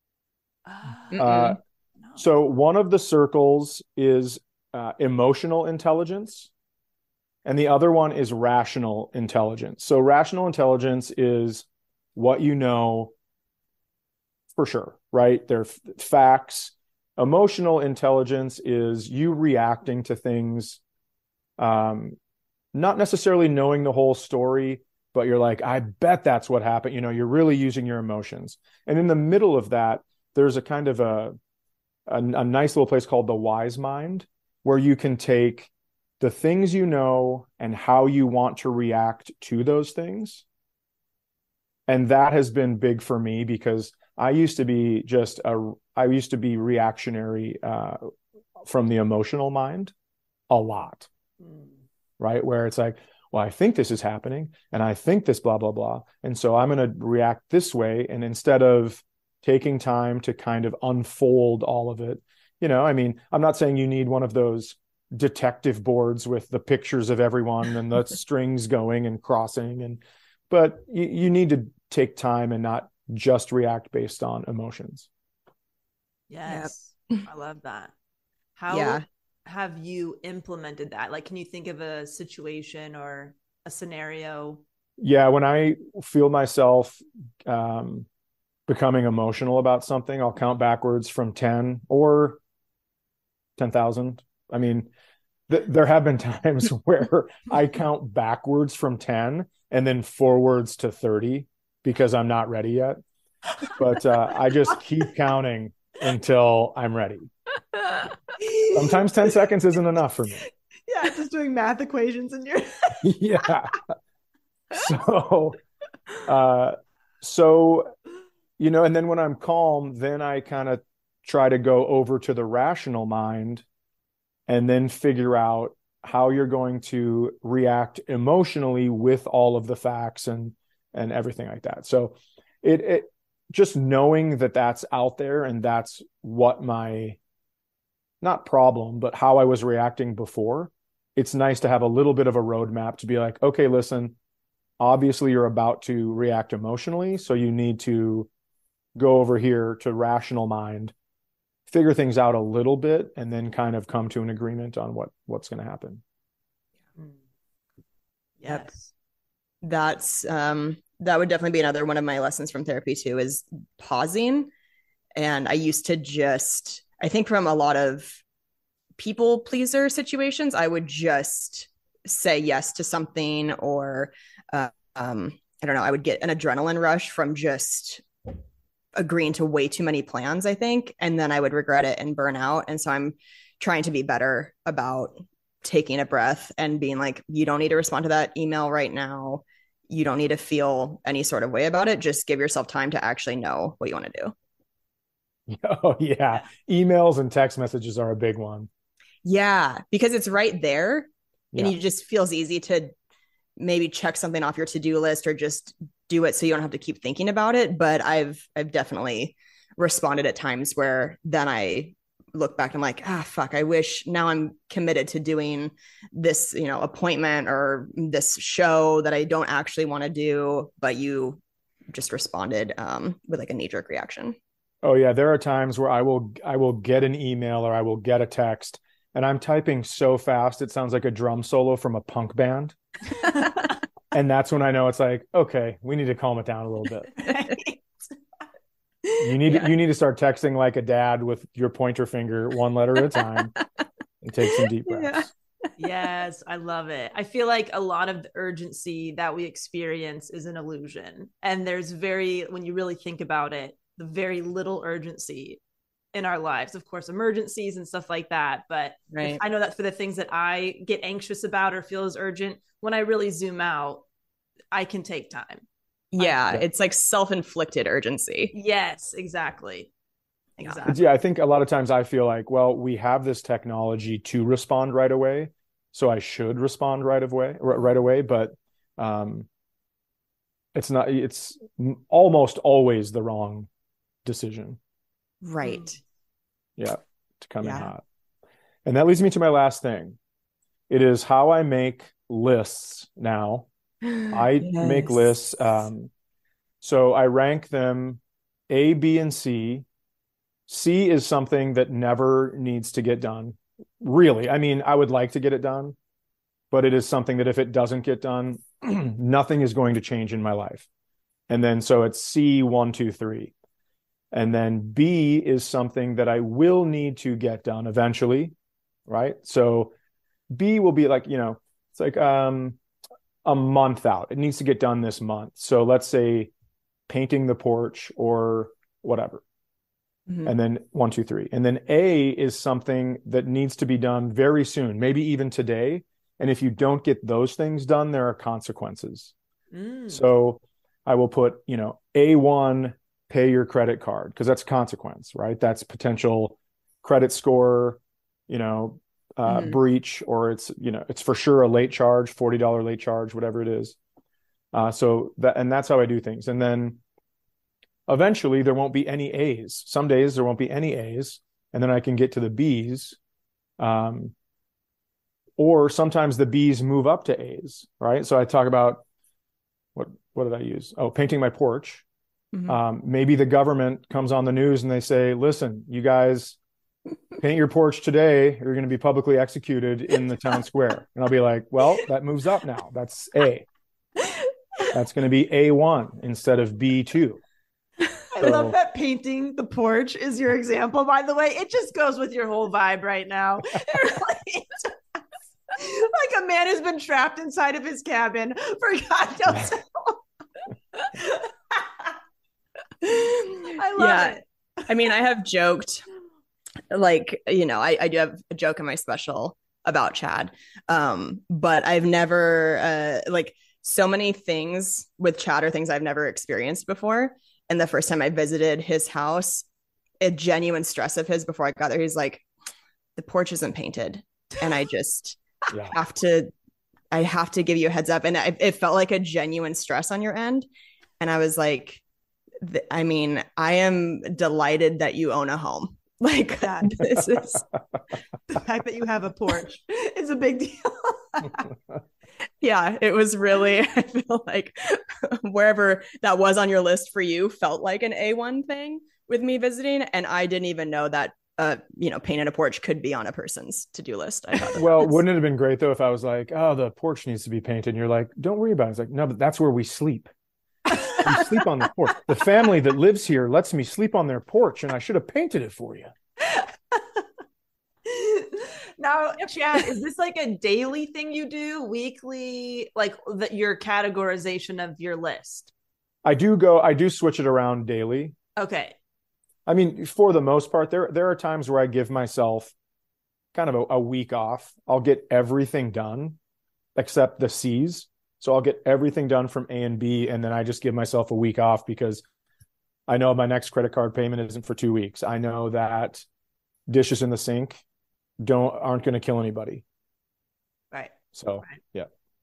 So one of the circles is emotional intelligence, and the other one is rational intelligence. So rational intelligence is what you know for sure, right? They're facts. Emotional intelligence is you reacting to things, not necessarily knowing the whole story, but you're like, I bet that's what happened. You're really using your emotions. And in the middle of that, there's a kind of a nice little place called the Wise Mind, where you can take the things you know and how you want to react to those things. And that has been big for me, because I used to be reactionary from the emotional mind a lot, right? Where it's like, well, I think this is happening and I think this blah, blah, blah. And so I'm going to react this way. And instead of taking time to kind of unfold all of it, I'm not saying you need one of those detective boards with the pictures of everyone and the strings going and crossing, but you need to take time and not just react based on emotions. Yes. Yep. I love that. How have you implemented that? Like, can you think of a situation or a scenario? Yeah. When I feel myself becoming emotional about something, I'll count backwards from 10 or 10,000. I mean, there have been times where I count backwards from 10 and then forwards to 30 because I'm not ready yet. But I just keep counting until I'm ready. Sometimes 10 seconds isn't enough for me. Yeah, just doing math equations in your Yeah. So, and then when I'm calm, then I kind of try to go over to the rational mind and then figure out how you're going to react emotionally with all of the facts and everything like that. So it just knowing that that's out there and that's what my, not problem, but how I was reacting before, it's nice to have a little bit of a roadmap to be like, okay, listen, obviously you're about to react emotionally. So you need to go over here to rational mind, figure things out a little bit, and then kind of come to an agreement on what's going to happen. Yes. That's that would definitely be another one of my lessons from therapy too, is pausing. And I used to just, I think from a lot of people pleaser situations, I would just say yes to something, or I don't know, I would get an adrenaline rush from just agreeing to way too many plans, I think, and then I would regret it and burn out. And so I'm trying to be better about taking a breath and being like, you don't need to respond to that email right now. You don't need to feel any sort of way about it. Just give yourself time to actually know what you want to do. Oh yeah. Emails and text messages are a big one. Yeah, because it's right there, and Yeah. it just feels easy to maybe check something off your to-do list or just do it so you don't have to keep thinking about it. But I've definitely responded at times where then I look back and I'm like, fuck, I wish now I'm committed to doing this, appointment or this show that I don't actually want to do, but you just responded with like a knee-jerk reaction. Oh yeah, there are times where I will get an email or I will get a text and I'm typing so fast it sounds like a drum solo from a punk band. And that's when I know it's like, okay, we need to calm it down a little bit. You need to start texting like a dad with your pointer finger, one letter at a time, and take some deep breaths. Yes, I love it. I feel like a lot of the urgency that we experience is an illusion. And there's when you really think about it, the very little urgency in our lives. Of course, emergencies and stuff like that. But right. I know that for the things that I get anxious about or feel as urgent, when I really zoom out, I can take time. Yeah, it's like self-inflicted urgency. Yes, exactly. Yeah, I think a lot of times I feel like, well, we have this technology to respond right away, so I should respond right away. But it's not. It's almost always the wrong decision. Right. Yeah, to come in hot. And that leads me to my last thing. It is how I make lists now. I make lists. So I rank them A, B, and C. C is something that never needs to get done. Really. I mean, I would like to get it done, but it is something that if it doesn't get done, nothing is going to change in my life. And then so it's C, 1, 2, 3. And then B is something that I will need to get done eventually, right? So B will be like, it's like a month out. It needs to get done this month. So let's say painting the porch or whatever. Mm-hmm. And then 1, 2, 3. And then A is something that needs to be done very soon, maybe even today. And if you don't get those things done, there are consequences. So I will put, A1, pay your credit card, because that's a consequence, right? That's potential credit score, breach, or it's for sure a late charge, $40 late charge, whatever it is. So that's how I do things. And then eventually there won't be any A's. Some days there won't be any A's, and then I can get to the B's. Or sometimes the B's move up to A's, right? So I talk about what did I use? Oh, painting my porch. Mm-hmm. Maybe the government comes on the news and they say, listen, you guys paint your porch today, you're going to be publicly executed in the town square. And I'll be like, well, that moves up now. That's A. That's going to be A1 instead of B2. I love that painting the porch is your example, by the way. It just goes with your whole vibe right now. It really is. Like a man has been trapped inside of his cabin for God knows how long. I love it. I mean, I have joked, like, I do have a joke in my special about Chad. But I've never, so many things with Chad are things I've never experienced before. And the first time I visited his house, a genuine stress of his before I got there, he's like, the porch isn't painted. And I just have to give you a heads up. And it felt like a genuine stress on your end. And I was like, I mean, I am delighted that you own a home. Like that. This is the fact that you have a porch is a big deal. Yeah, it was really, I feel like wherever that was on your list for you felt like an A1 thing with me visiting. And I didn't even know that painting a porch could be on a person's to-do list. I thought Well, wouldn't it have been great though if I was like, oh, the porch needs to be painted, and you're like, don't worry about it. It's like, no, but that's where we sleep. We sleep on the porch. The family that lives here lets me sleep on their porch, and I should have painted it for you. Now, Chad, is this like a daily thing you do, weekly, like your categorization of your list? I do switch it around daily. Okay. I mean, for the most part, there are times where I give myself kind of a week off. I'll get everything done except the C's. So I'll get everything done from A and B, and then I just give myself a week off because I know my next credit card payment isn't for 2 weeks. I know that dishes in the sink aren't going to kill anybody. Right. So, yeah.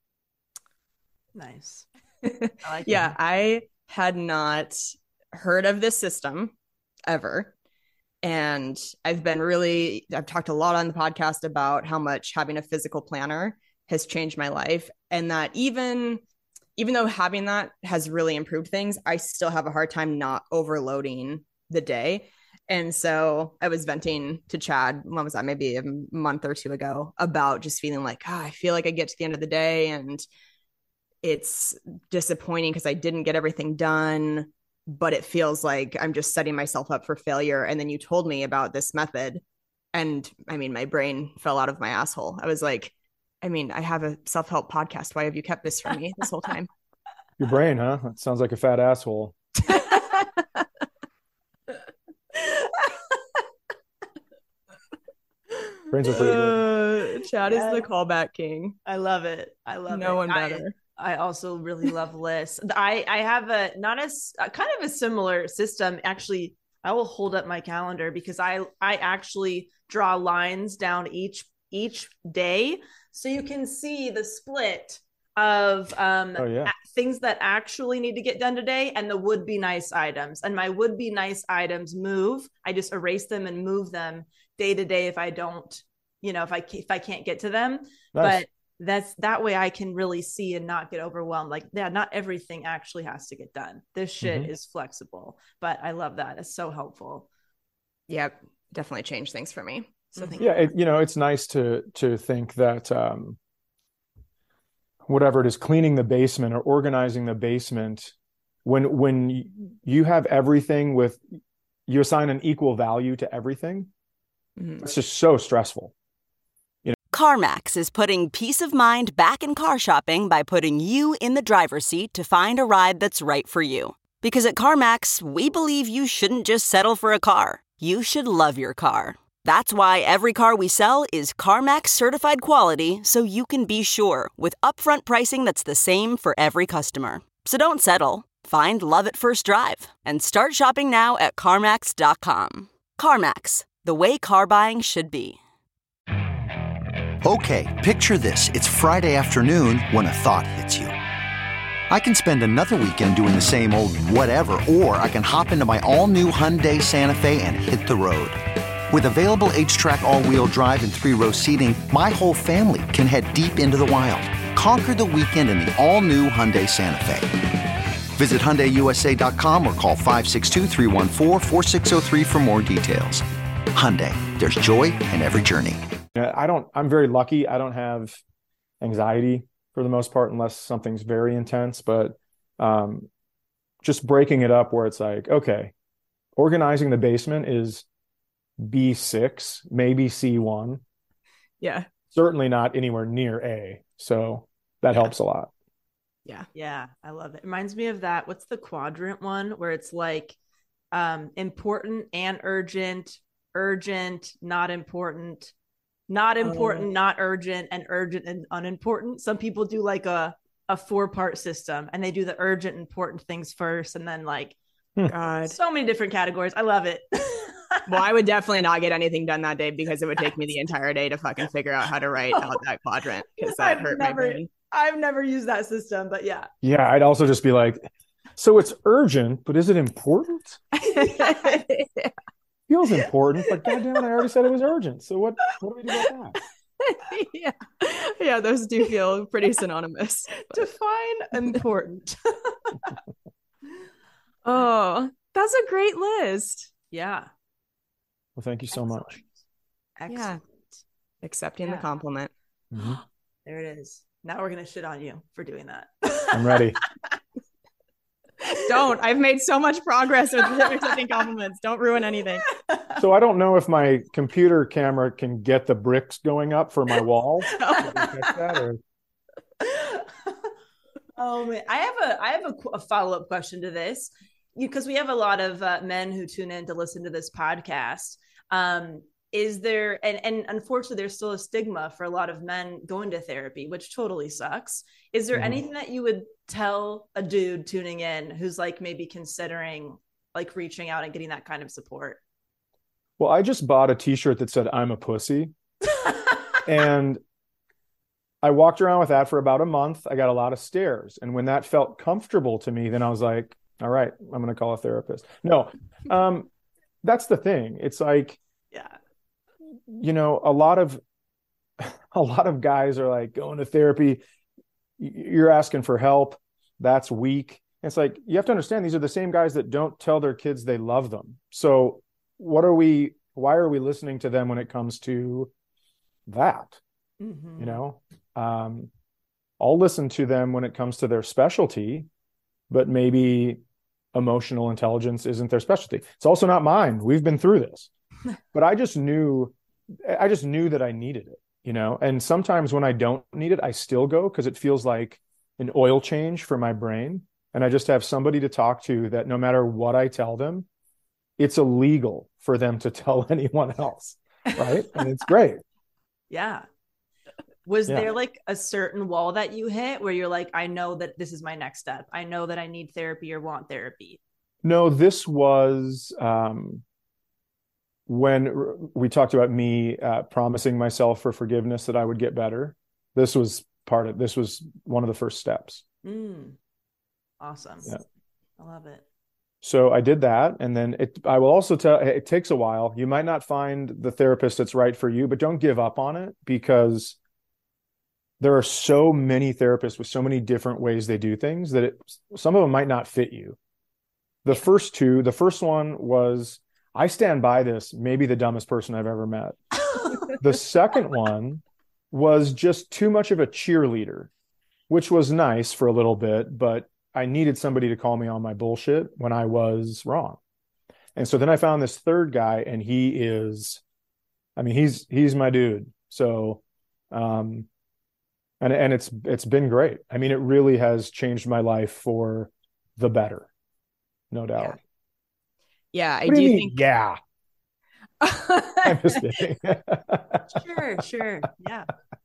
Nice. I had not heard of this system ever. And I've talked a lot on the podcast about how much having a physical planner has changed my life. And that even though having that has really improved things, I still have a hard time not overloading the day. And so I was venting to Chad, when was that? Maybe a month or two ago, about just feeling like, I feel like I get to the end of the day and it's disappointing because I didn't get everything done, but it feels like I'm just setting myself up for failure. And then you told me about this method. And I mean, my brain fell out of my asshole. I was like, I have a self-help podcast. Why have you kept this from me this whole time? Your brain, huh? That sounds like a fat asshole. Brains are pretty good. Chad is the callback king. I love it. No one better. I also really love lists. I have kind of a similar system. Actually, I will hold up my calendar because I actually draw lines down each day so you can see the split of things that actually need to get done today and the would be nice items. And my would be nice items move. I just erase them and move them day to day if I don't, if I can't get to them. Nice. But that way I can really see and not get overwhelmed. Like, yeah, not everything actually has to get done. This shit is flexible, but I love that. It's so helpful. Yeah, definitely changed things for me. So thank you. It's nice to think that whatever it is, cleaning the basement or organizing the basement, when you have everything you assign an equal value to everything, it's just so stressful. CarMax is putting peace of mind back in car shopping by putting you in the driver's seat to find a ride that's right for you. Because at CarMax, we believe you shouldn't just settle for a car. You should love your car. That's why every car we sell is CarMax certified quality, so you can be sure with upfront pricing that's the same for every customer. So don't settle. Find love at first drive and start shopping now at CarMax.com. CarMax, the way car buying should be. Okay, picture this. It's Friday afternoon when a thought hits you. I can spend another weekend doing the same old whatever, or I can hop into my all-new Hyundai Santa Fe and hit the road. With available H-Track all-wheel drive and 3-row seating, my whole family can head deep into the wild. Conquer the weekend in the all-new Hyundai Santa Fe. Visit HyundaiUSA.com or call 562-314-4603 for more details. Hyundai, there's joy in every journey. I'm very lucky. I don't have anxiety for the most part, unless something's very intense, but just breaking it up where it's like, okay, organizing the basement is B6, maybe C1. Yeah. Certainly not anywhere near A. So that helps a lot. Yeah. I love it. It reminds me of that. What's the quadrant one where it's like important and urgent, not important, not urgent, and urgent and unimportant. Some people do like a 4-part system and they do the urgent, important things first. And then God, so many different categories. I love it. Well, I would definitely not get anything done that day because it would take me the entire day to fucking figure out how to write out that quadrant because that hurt my brain. I've never used that system, but yeah. Yeah, I'd also just be like, so it's urgent, but is it important? Feels important, but goddamn it, I already said it was urgent. So what do we do about that? Yeah, those do feel pretty synonymous. Define important. Oh, that's a great list. Yeah. Well, thank you so much. Excellent. Accepting the compliment. Mhm. There it is. Now we're gonna shit on you for doing that. I'm ready. Don't. I've made so much progress with accepting compliments. Don't ruin anything. So I don't know if my computer camera can get the bricks going up for my wall. Can you catch that, or- Oh man, I have a follow-up question to this, because we have a lot of men who tune in to listen to this podcast. Is there, and unfortunately there's still a stigma for a lot of men going to therapy, which totally sucks. Is there anything that you would tell a dude tuning in who's like maybe considering like reaching out and getting that kind of support? Well, I just bought a t-shirt that said I'm a pussy. And I walked around with that for about a month. I got a lot of stares. And when that felt comfortable to me, then I was like, all right, I'm going to call a therapist. No, that's the thing. It's like, Yeah. you know, a lot of guys are like, going to therapy, you're asking for help. That's weak. It's like, you have to understand, these are the same guys that don't tell their kids they love them. So why are we listening to them when it comes to that? Mhm. You know, I'll listen to them when it comes to their specialty, but maybe emotional intelligence isn't their specialty. It's also not mine. We've been through this, but I just knew that I needed it, you know, and sometimes when I don't need it, I still go because it feels like an oil change for my brain. And I just have somebody to talk to that no matter what I tell them, it's illegal for them to tell anyone else. Right. And it's great. Yeah. Was there like a certain wall that you hit where you're like, I know that this is my next step. I know that I need therapy or want therapy? No, this was when we talked about me promising myself for forgiveness that I would get better. This was one of the first steps. Awesome. Yeah. I love it. So I did that. And then I will also tell, it takes a while. You might not find the therapist that's right for you, but don't give up on it, because there are so many therapists with so many different ways they do things that some of them might not fit you. The first one was, I stand by this, maybe the dumbest person I've ever met. The second one was just too much of a cheerleader, which was nice for a little bit, but I needed somebody to call me on my bullshit when I was wrong. And so then I found this third guy, and he's my dude. So, and it's been great. I mean, it really has changed my life for the better, no doubt. Yeah, I What do you do mean, think. Yeah. I'm just kidding. Sure. Yeah.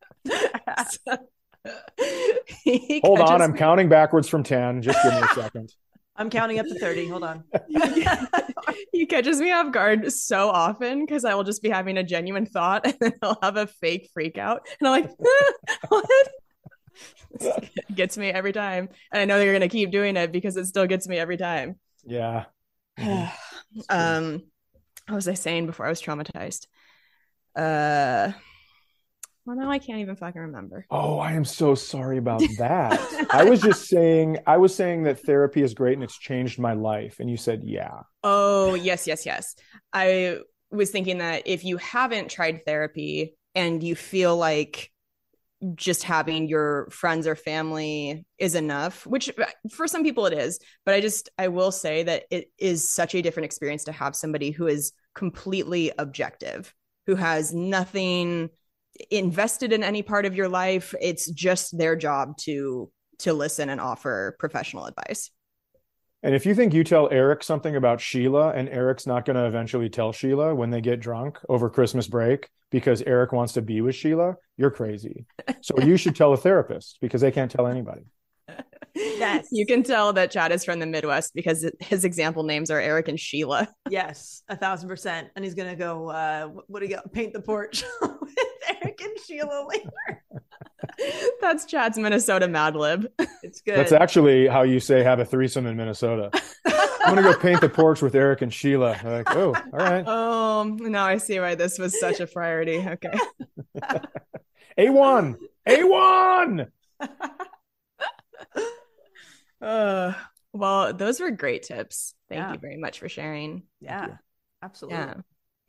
Hold on, I'm counting backwards from 10. Just give me a second. I'm counting up to 30. Hold on. He catches me off guard so often because I will just be having a genuine thought and then I'll have a fake freak out. And I'm like, what? It gets me every time. And I know you're going to keep doing it because it still gets me every time. Yeah. What was I saying before I was traumatized? Well, now I can't even fucking remember. Oh, I am so sorry about that. I was saying that therapy is great and it's changed my life. And you said, yeah. Oh, yes. I was thinking that if you haven't tried therapy and you feel like just having your friends or family is enough, which for some people it is, but I will say that it is such a different experience to have somebody who is completely objective, who has nothing invested in any part of your life. It's just their job to listen and offer professional advice. And if you think you tell Eric something about Sheila and Eric's not going to eventually tell Sheila when they get drunk over Christmas break because Eric wants to be with Sheila, you're crazy. So you should tell a therapist because they can't tell anybody. Yes. You can tell that Chad is from the Midwest because his example names are Eric and Sheila. Yes, 1,000%. And he's going to go, what do you got? Paint the porch with Eric and Sheila later. That's Chad's Minnesota Mad Lib. It's good. That's actually how you say have a threesome in Minnesota. I'm going to go paint the porch with Eric and Sheila. They're like, oh, all right. Oh, now I see why this was such a priority. Okay. A1. Well, those were great tips. Thank you very much for sharing. Yeah, absolutely. Yeah.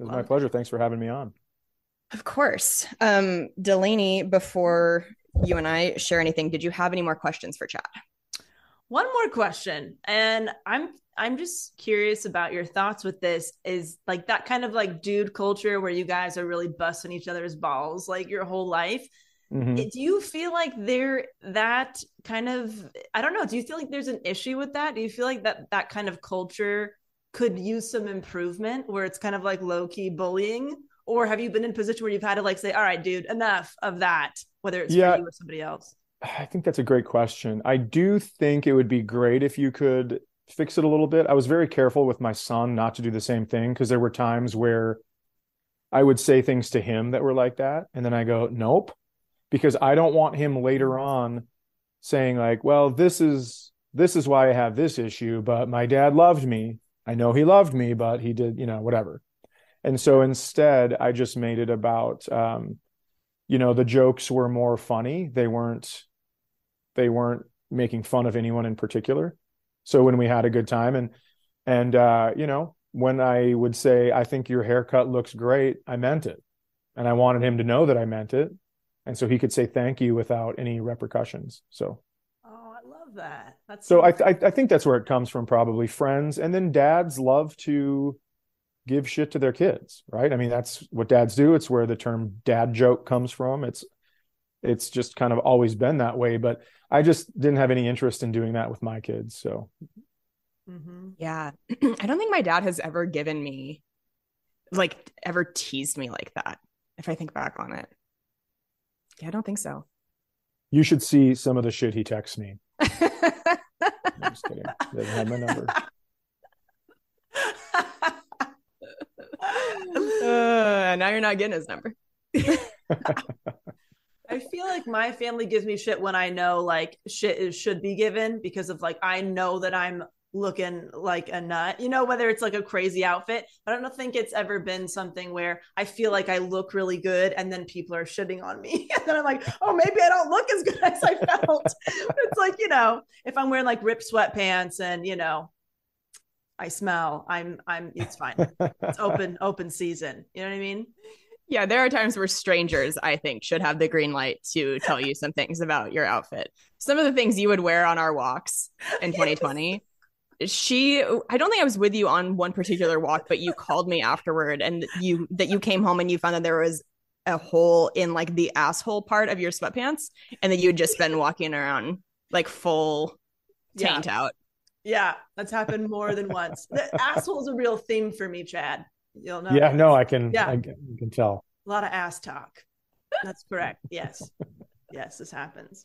was my pleasure. Thanks for having me on. Of course. Delaney, before you and I share anything, did you have any more questions for Chad? One more question, and I'm just curious about your thoughts with this. Is like that kind of like dude culture where you guys are really busting each other's balls like your whole life. Mm-hmm. Do you feel like they're that kind of, I don't know, do you feel like there's an issue with that? Do you feel like that kind of culture could use some improvement where it's kind of like low-key bullying? Or have you been in a position where you've had to like say, all right, dude, enough of that, whether it's for you or somebody else? I think that's a great question. I do think it would be great if you could fix it a little bit. I was very careful with my son not to do the same thing, because there were times where I would say things to him that were like that. And then I go, nope, because I don't want him later on saying like, well, this is why I have this issue, but my dad loved me. I know he loved me, but he did, whatever. And so instead I just made it about, the jokes were more funny. They weren't making fun of anyone in particular. So when we had a good time and when I would say, I think your haircut looks great, I meant it. And I wanted him to know that I meant it. And so he could say thank you without any repercussions. So. Oh, I love that. That's so I think that's where it comes from, probably friends. And then dads love to give shit to their kids, right? I mean, that's what dads do. It's where the term dad joke comes from. It's just kind of always been that way, but I just didn't have any interest in doing that with my kids. So yeah, I don't think my dad has ever given me, like, ever teased me like that, if I think back on it. Yeah, I don't think so. You should see some of the shit he texts me. I'm just kidding. He doesn't have my number. Now you're not getting his number. I feel like my family gives me shit when I know like shit should be given, because of like, I know that I'm looking like a nut, whether it's like a crazy outfit. But I don't think it's ever been something where I feel like I look really good and then people are shitting on me. And then I'm like, oh, maybe I don't look as good as I felt. It's like, if I'm wearing like ripped sweatpants and, I smell, it's fine. It's open season. You know what I mean? Yeah, there are times where strangers, I think, should have the green light to tell you some things about your outfit. Some of the things you would wear on our walks in 2020. I don't think I was with you on one particular walk, but you called me afterward and you came home and you found that there was a hole in like the asshole part of your sweatpants, and that you had just been walking around like full taint out. Yeah, that's happened more than once. The asshole is a real theme for me, Chad. You'll know. Yeah, no, I can tell. A lot of ass talk. That's correct. Yes. Yes, this happens.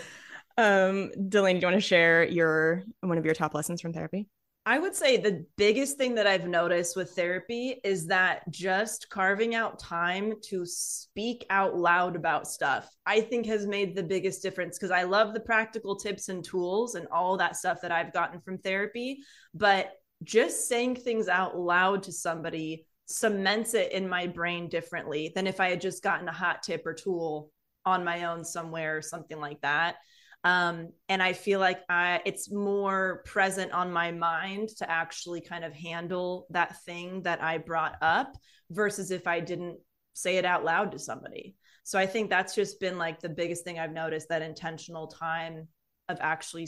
Delaney, do you want to share one of your top lessons from therapy? I would say the biggest thing that I've noticed with therapy is that just carving out time to speak out loud about stuff, I think has made the biggest difference, because I love the practical tips and tools and all that stuff that I've gotten from therapy. But just saying things out loud to somebody cements it in my brain differently than if I had just gotten a hot tip or tool on my own somewhere or something like that. And I feel like it's more present on my mind to actually kind of handle that thing that I brought up versus if I didn't say it out loud to somebody. So I think that's just been like the biggest thing I've noticed, that intentional time of actually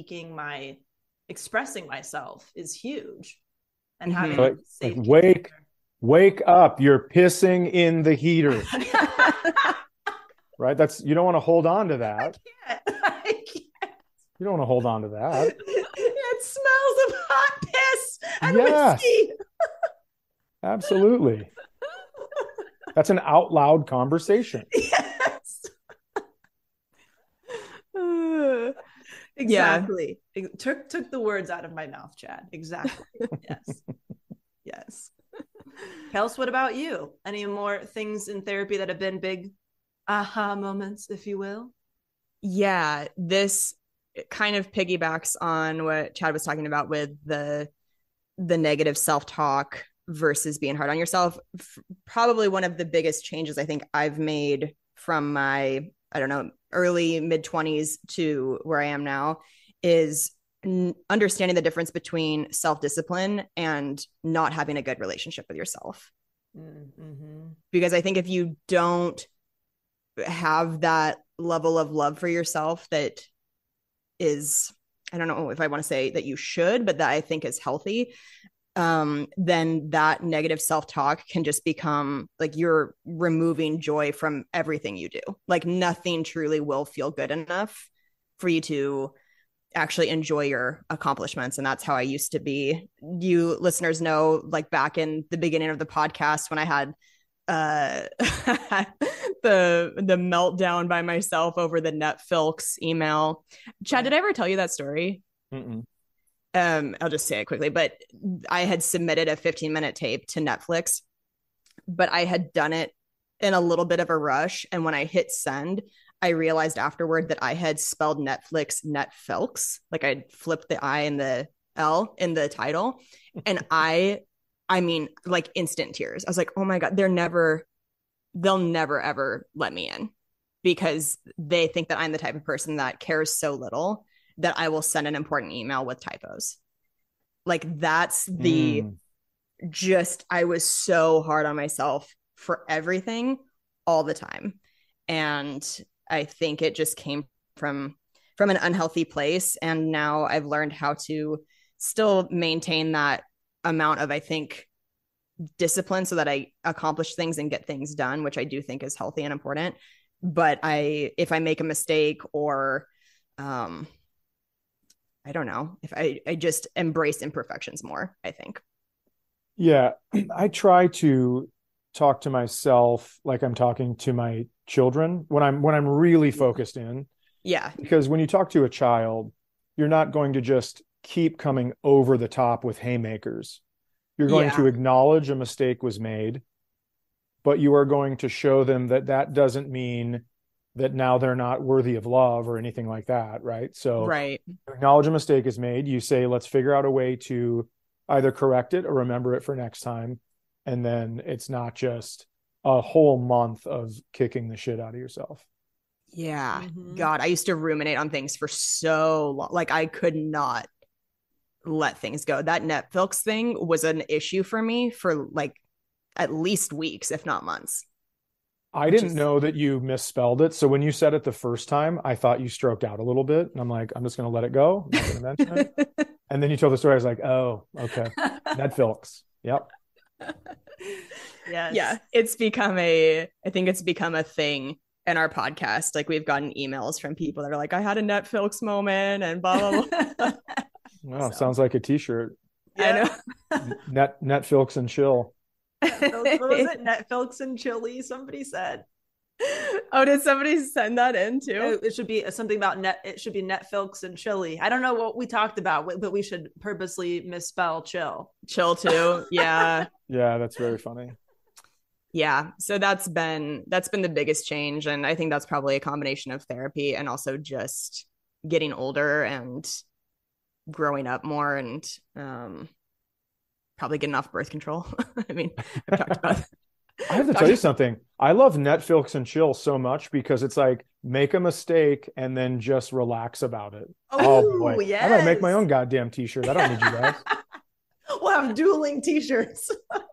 expressing myself is huge. And having wake up, you're pissing in the heater. Right? You don't want to hold on to that. I can't. You don't want to hold on to that. It smells of hot piss and whiskey. Absolutely. That's an out loud conversation. Yes. Exactly. Yeah. Took the words out of my mouth, Chad. Exactly. Yes. Yes. Kels, what about you? Any more things in therapy that have been big aha moments, if you will? Yeah, this kind of piggybacks on what Chad was talking about with the negative self-talk versus being hard on yourself. Probably one of the biggest changes I think I've made from my, early mid-20s to where I am now is understanding the difference between self-discipline and not having a good relationship with yourself. Mm-hmm. Because I think if you don't have that level of love for yourself that is, I don't know if I want to say that you should, but that I think is healthy, then that negative self-talk can just become like you're removing joy from everything you do. Like nothing truly will feel good enough for you to actually enjoy your accomplishments. And that's how I used to be. You listeners know, like back in the beginning of the podcast when I had the meltdown by myself over the Netflix email. Chad, did I ever tell you that story? Mm-mm. I'll just say it quickly, but I had submitted a 15-minute tape to Netflix, but I had done it in a little bit of a rush. And when I hit send, I realized afterward that I had spelled Netflix Netflix. Like I'd flipped the I and the L in the title. And I mean, like instant tears. I was like, oh my God, they'll never ever let me in because they think that I'm the type of person that cares so little that I will send an important email with typos. Like that's I was so hard on myself for everything all the time. And I think it just came from an unhealthy place. And now I've learned how to still maintain that amount of, I think, discipline so that I accomplish things and get things done, which I do think is healthy and important. But if I make a mistake or, I don't know, if I just embrace imperfections more, I think. Yeah. I try to talk to myself like I'm talking to my children when I'm really focused in. Yeah. Because when you talk to a child, you're not going to just keep coming over the top with haymakers. You're going to acknowledge a mistake was made, but you are going to show them that that doesn't mean that now they're not worthy of love or anything like that, right? So acknowledge a mistake is made. You say, let's figure out a way to either correct it or remember it for next time. And then it's not just a whole month of kicking the shit out of yourself. Yeah. God, I used to ruminate on things for so long. Like I could not let things go. That Netflix thing was an issue for me for like at least weeks, if not months. I didn't know that you misspelled it. So when you said it the first time, I thought you stroked out a little bit. And I'm like, I'm just going to let it go. I'm not going to mention it. And then you told the story. I was like, oh, okay. Netflix. Yep. Yes. Yeah. I think it's become a thing in our podcast. Like we've gotten emails from people that are like, I had a Netflix moment and blah, blah, blah. Wow. Sounds like a t-shirt. Yeah. I know. Netflix and chill. What was it? Netflix and chili, somebody said. Oh, did somebody send that in too? It should be something about it should be Netflix and chili. I don't know what we talked about, but we should purposely misspell chill too. Yeah. Yeah, that's very funny. Yeah, so that's been the biggest change, and I think that's probably a combination of therapy and also just getting older and growing up more and probably getting off birth control. I mean, I've talked about I have to tell you something. I love Netflix and chill so much because it's like make a mistake and then just relax about it. Oh boy. Yes. I might make my own goddamn t-shirt. I don't need you guys. We'll have dueling t-shirts.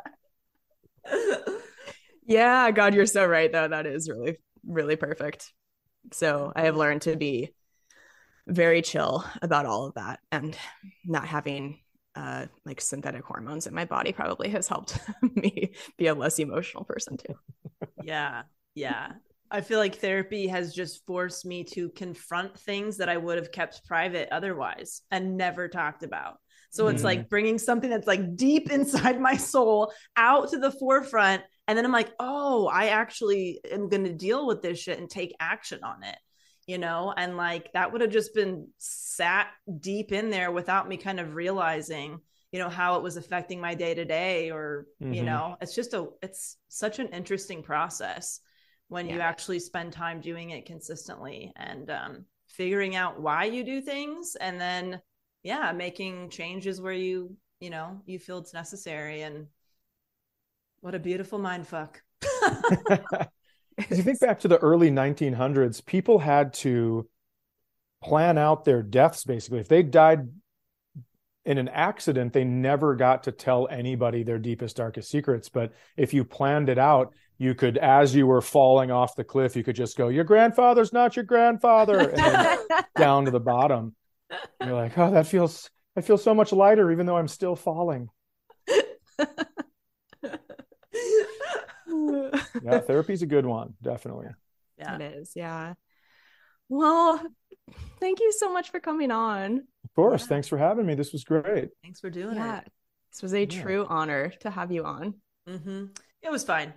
Yeah, God, you're so right though. That is really, really perfect. So I have learned to be very chill about all of that, and not having like synthetic hormones in my body probably has helped me be a less emotional person too. Yeah. I feel like therapy has just forced me to confront things that I would have kept private otherwise and never talked about. So it's like bringing something that's like deep inside my soul out to the forefront. And then I'm like, oh, I actually am going to deal with this shit and take action on it, you know? And like, that would have just been sat deep in there without me kind of realizing, you know, how it was affecting my day to day, or, you know, it's such an interesting process when you actually spend time doing it consistently and figuring out why you do things. And then, making changes where you feel it's necessary. And what a beautiful mind fuck. If you think back to the early 1900s, people had to plan out their deaths basically. If they died in an accident, they never got to tell anybody their deepest, darkest secrets. But if you planned it out, you could, as you were falling off the cliff, you could just go, your grandfather's not your grandfather, and then down to the bottom. And you're like, oh, I feel so much lighter, even though I'm still falling. Yeah, therapy's a good one, definitely. Yeah. It is. Yeah. Well, thank you so much for coming on. Of course. Thanks for having me. This was great. Thanks for doing it. This was a true honor to have you on. It was fine.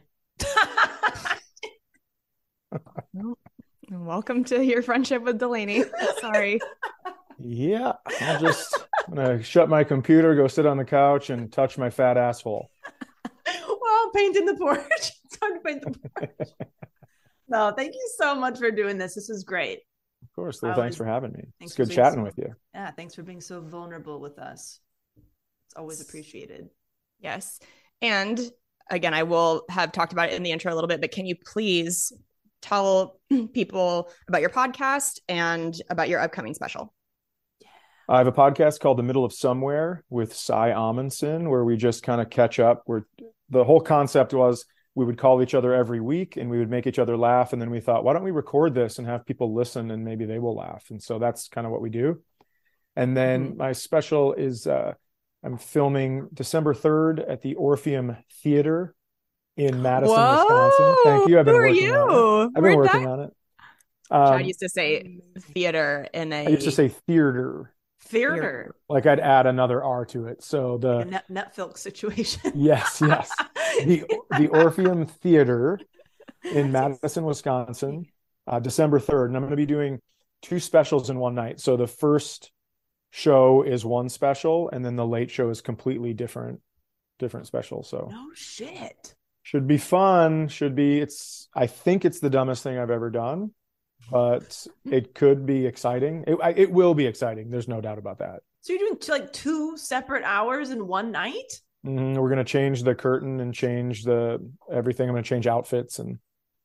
Welcome to your friendship with Delaney. Sorry. Yeah, I'm gonna shut my computer, go sit on the couch, and touch my fat asshole. Well, painting the porch. It's hard to paint the porch. No, thank you so much for doing this. This is great. Of course. Well, thanks for having me. It's good chatting with you. Yeah, thanks for being so vulnerable with us. It's always appreciated. Yes. And again, I will have talked about it in the intro a little bit, but can you please tell people about your podcast and about your upcoming special? I have a podcast called The Middle of Somewhere with Cy Amundsen, where we just kind of catch up. The whole concept was we would call each other every week and we would make each other laugh. And then we thought, why don't we record this and have people listen and maybe they will laugh? And so that's kind of what we do. And then my special is I'm filming December 3rd at the Orpheum Theater in Madison, Wisconsin. Thank you. I've been working on it. I've been working on it. Chad used to say theater in a... I used to say theater. Theater. Like I'd add another R to it. So the Netflix situation. Yes. The Orpheum Theater in Madison, Wisconsin, December 3rd. And I'm going to be doing 2 specials in one night. So the first show is one special, and then the late show is completely different special. So no shit. Should be fun. I think it's the dumbest thing I've ever done, but it could be exciting. It will be exciting. There's no doubt about that. So you're doing like 2 separate hours in one night? We're going to change the curtain and change everything. I'm going to change outfits and.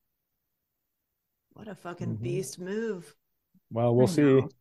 What a fucking beast move. Well, we'll see. We'll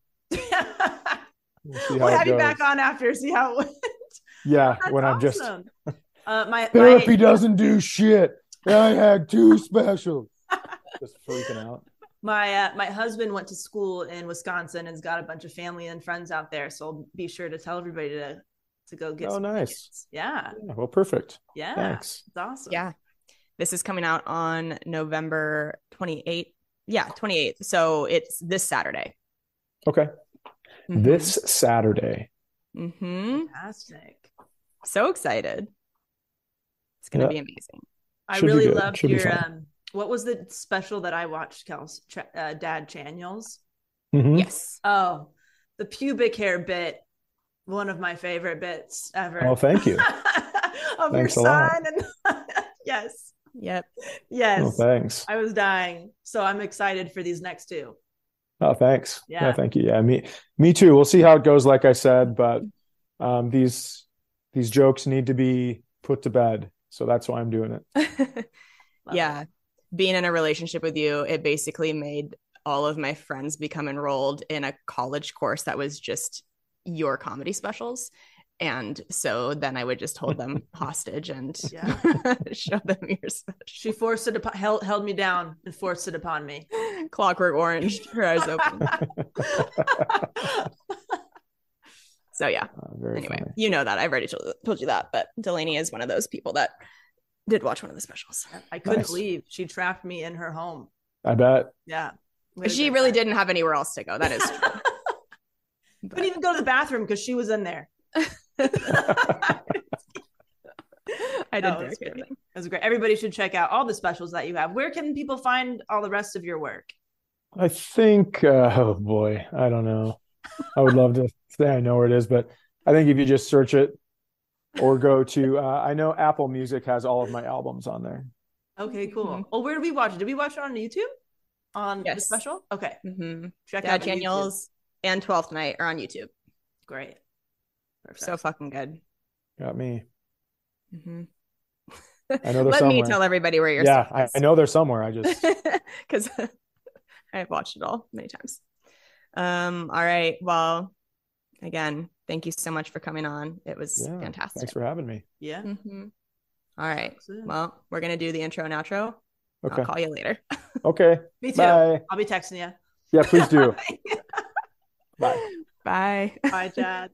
see how we'll have it you goes. back on after, see how it went. Yeah, That's when awesome. I'm just therapy doesn't do shit. I had 2 specials. Just freaking out. My husband went to school in Wisconsin and has got a bunch of family and friends out there. So I'll be sure to tell everybody to go get some nice tickets. Yeah. Well, perfect. Yeah. Thanks. It's awesome. Yeah. This is coming out on November 28th. Yeah, 28th. So it's this Saturday. Okay. This Saturday. Fantastic. So excited. It's going to be amazing. I really loved your what was the special that I watched, Kel's Dad Chaniels? Yes. Oh, the pubic hair bit. One of my favorite bits ever. Oh, thank you. Of Thanks your a lot. son. And yes. Yep. Yes. Oh, thanks. I was dying. So I'm excited for these next 2. Oh, thanks. Yeah. Thank you. Yeah, me too. We'll see how it goes, like I said, but these jokes need to be put to bed. So that's why I'm doing it. Yeah. Being in a relationship with you, it basically made all of my friends become enrolled in a college course that was just your comedy specials. And so then I would just hold them hostage and show them your special. She forced it upon, held me down and forced it upon me. Clockwork Orange, her eyes open. So yeah. Anyway, funny. you know that. I've already told you that, but Delaney is one of those people that did watch one of the specials. I couldn't leave. She trapped me in her home. I bet. Yeah. She really didn't have anywhere else to go. That is true. Couldn't even go to the bathroom because she was in there. I did It was great. Everybody should check out all the specials that you have. Where can people find all the rest of your work? I think, oh boy, I don't know. I would love to say I know where it is, but I think if you just search it or go to, I know Apple Music has all of my albums on there. Okay, cool. Well, where did we watch it? Did we watch it on YouTube? On the special? Okay. Check Dad out Daniels and 12th Night are on YouTube. Great. Perfect. So fucking good. Got me. Mm-hmm. I know they're Let somewhere. me tell everybody where you're. Yeah, I know they're somewhere. I just because I've watched it all many times. All right. Well, again, Thank you so much for coming on. It was Yeah, fantastic. thanks for having me. Yeah. All right. Absolutely. Well, we're going to do the intro and outro. Okay. I'll call you later. Okay. Me too. Bye. I'll be texting you. Yeah, please do. Bye. Bye. Bye, Chad.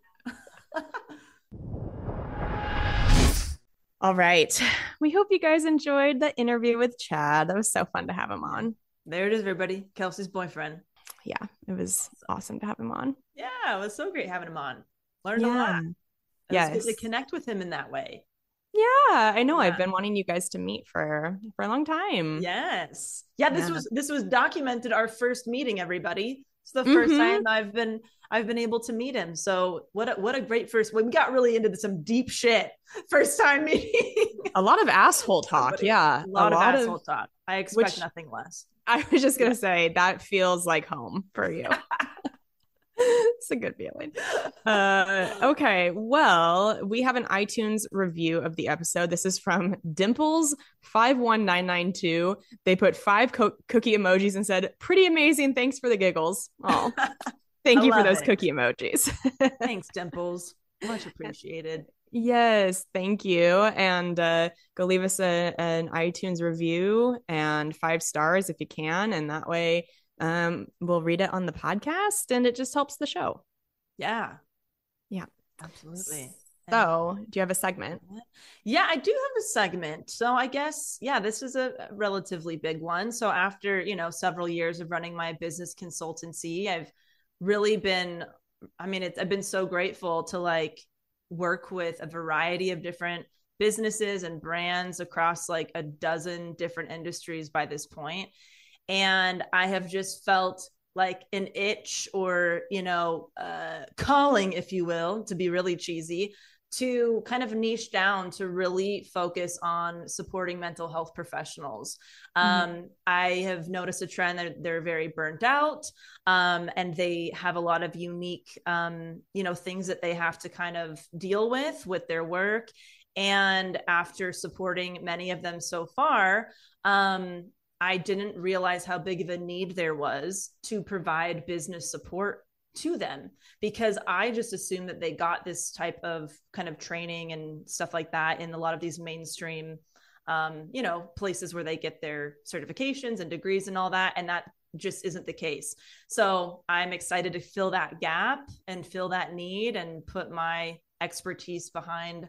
All right. We hope you guys enjoyed the interview with Chad. That was so fun to have him on. There it is, everybody. Kelsey's boyfriend. Yeah, it was awesome to have him on. Yeah, it was so great having him on. Learned a lot. Yes. It's good to connect with him in that way. Yeah, I know. Yeah. I've been wanting you guys to meet for a long time. Yes. Yeah, Yeah. this was documented, our first meeting, everybody. It's the first time I've been able to meet him. So what a great first. We got really into some deep shit first time meeting. A lot of asshole talk. Yeah. A lot of asshole talk. I expect nothing less. I was just going to say that feels like home for you. It's a good feeling. Okay. Well, we have an iTunes review of the episode. This is from Dimples51992. They put 5 cookie emojis and said, "Pretty amazing. Thanks for the giggles." Oh, thank you for those cookie emojis. Thanks, Dimples. Much appreciated. Yes, thank you. And go leave us an iTunes review and 5 stars if you can. And that way we'll read it on the podcast and it just helps the show. Yeah. Yeah. Absolutely. So, do you have a segment? Yeah, I do have a segment. So I guess, yeah, this is a relatively big one. So after, several years of running my business consultancy, I've really been, I've been so grateful to work with a variety of different businesses and brands across like a dozen different industries by this point. And I have just felt like an itch or, calling, if you will, to be really cheesy, to kind of niche down to really focus on supporting mental health professionals. I have noticed a trend that they're very burnt out, and they have a lot of unique, things that they have to kind of deal with their work. And after supporting many of them so far, I didn't realize how big of a need there was to provide business support to them, because I just assumed that they got this type of kind of training and stuff like that in a lot of these mainstream, places where they get their certifications and degrees and all that. And that just isn't the case. So I'm excited to fill that gap and fill that need and put my expertise behind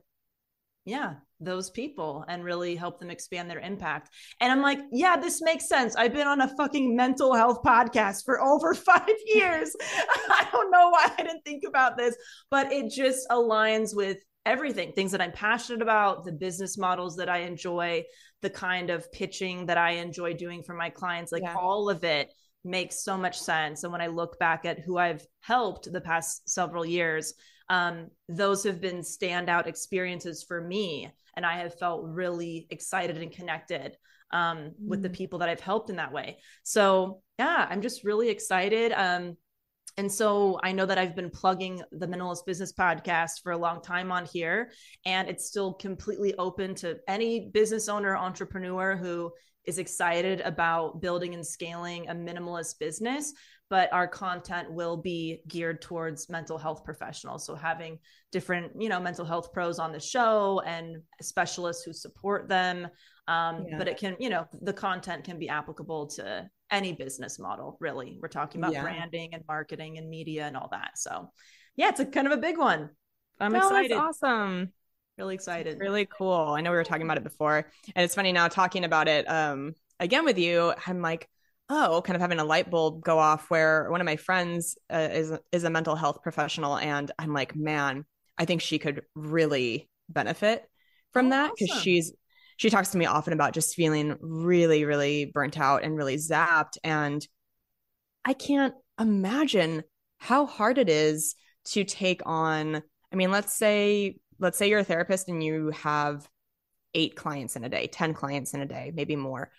those people and really help them expand their impact. And I'm like, yeah, this makes sense. I've been on a fucking mental health podcast for over 5 years. I don't know why I didn't think about this, but it just aligns with everything, things that I'm passionate about, the business models that I enjoy, the kind of pitching that I enjoy doing for my clients, all of it makes so much sense. And when I look back at who I've helped the past several years, those have been standout experiences for me. And I have felt really excited and connected with the people that I've helped in that way. So yeah, I'm just really excited. And so I know that I've been plugging the Minimalist Business Podcast for a long time on here, and it's still completely open to any business owner, entrepreneur who is excited about building and scaling a minimalist business. But our content will be geared towards mental health professionals. So having different, mental health pros on the show and specialists who support them. But it can, the content can be applicable to any business model, really. We're talking about branding and marketing and media and all that. So yeah, it's a kind of a big one. I'm excited. That's awesome. Really excited. Really cool. I know we were talking about it before, and it's funny now talking about it again with you. I'm like, kind of having a light bulb go off where one of my friends is a mental health professional. And I'm like, man, I think she could really benefit from that, because she talks to me often about just feeling really, really burnt out and really zapped. And I can't imagine how hard it is to take on. Let's say you're a therapist and you have 8 clients in a day, 10 clients in a day, maybe more.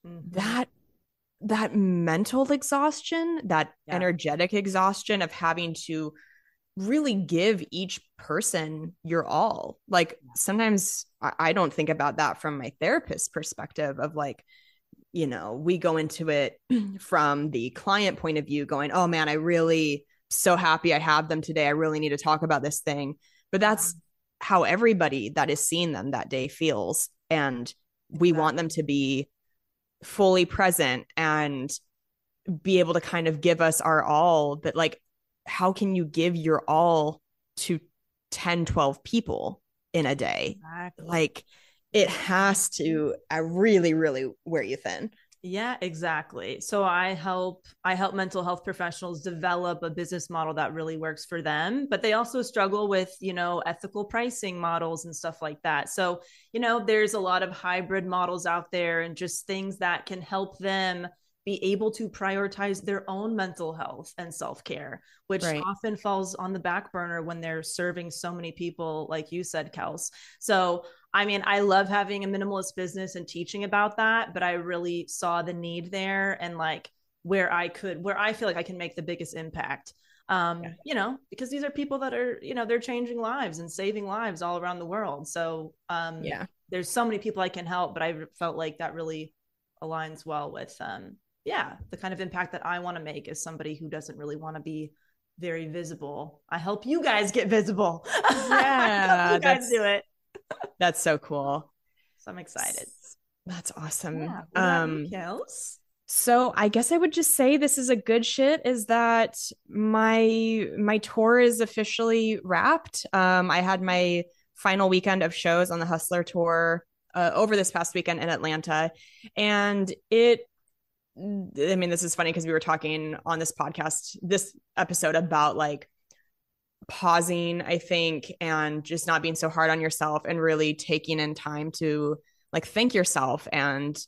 That mental exhaustion, that energetic exhaustion of having to really give each person your all. Like sometimes I don't think about that from my therapist perspective of we go into it from the client point of view going, oh man, I really so happy I have them today. I really need to talk about this thing. But that's how everybody that is seeing them that day feels. And we want them to be fully present and be able to kind of give us our all. But like, how can you give your all to 10, 12 people in a day? Exactly. Like, it has to really, really wear you thin. Yeah, exactly. So I help mental health professionals develop a business model that really works for them, but they also struggle with, ethical pricing models and stuff like that. So, there's a lot of hybrid models out there and just things that can help them be able to prioritize their own mental health and self-care, which often falls on the back burner when they're serving so many people, like you said, Kels. So, I mean, I love having a minimalist business and teaching about that, but I really saw the need there and like where I feel like I can make the biggest impact. Because these are people that are, they're changing lives and saving lives all around the world. So, there's so many people I can help, but I felt like that really aligns well with, the kind of impact that I want to make as somebody who doesn't really want to be very visible. I help you guys get visible. Yeah, you guys do it. That's so cool. So I'm excited. That's awesome. Yeah, so I guess I would just say this is a good shit is that my tour is officially wrapped. I had my final weekend of shows on the Hustler tour over this past weekend in Atlanta. And this is funny because we were talking on this podcast, this episode about like pausing, I think, and just not being so hard on yourself and really taking in time to like thank yourself and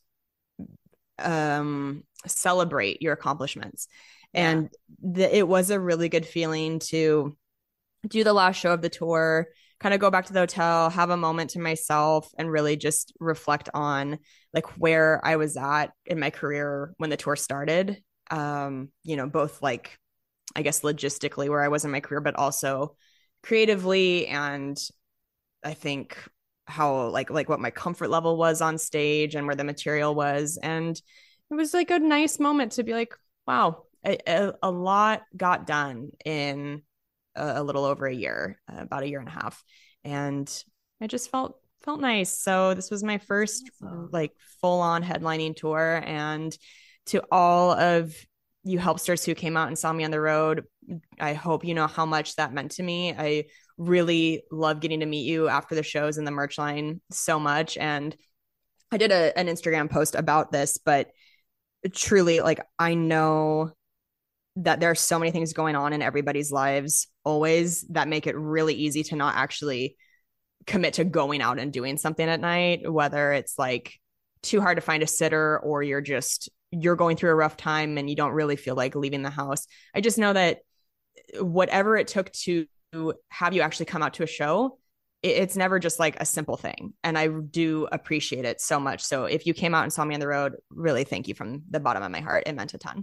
celebrate your accomplishments. Yeah. And it was a really good feeling to do the last show of the tour, kind of go back to the hotel, have a moment to myself and really just reflect on like where I was at in my career when the tour started. Both like, I guess logistically where I was in my career, but also creatively. And I think how like what my comfort level was on stage and where the material was. And it was like a nice moment to be like, wow, a lot got done in a little over a year, about a year and a half. And I just felt nice. So this was my first like full on headlining tour. And to all of you helpsters who came out and saw me on the road, I hope you know how much that meant to me. I really love getting to meet you after the shows and the merch line so much. And I did an Instagram post about this, but truly, like, I know that there are so many things going on in everybody's lives always that make it really easy to not actually commit to going out and doing something at night, whether it's like too hard to find a sitter or you're going through a rough time and you don't really feel like leaving the house. I just know that whatever it took to have you actually come out to a show, it's never just like a simple thing. And I do appreciate it so much. So if you came out and saw me on the road, really thank you from the bottom of my heart. It meant a ton.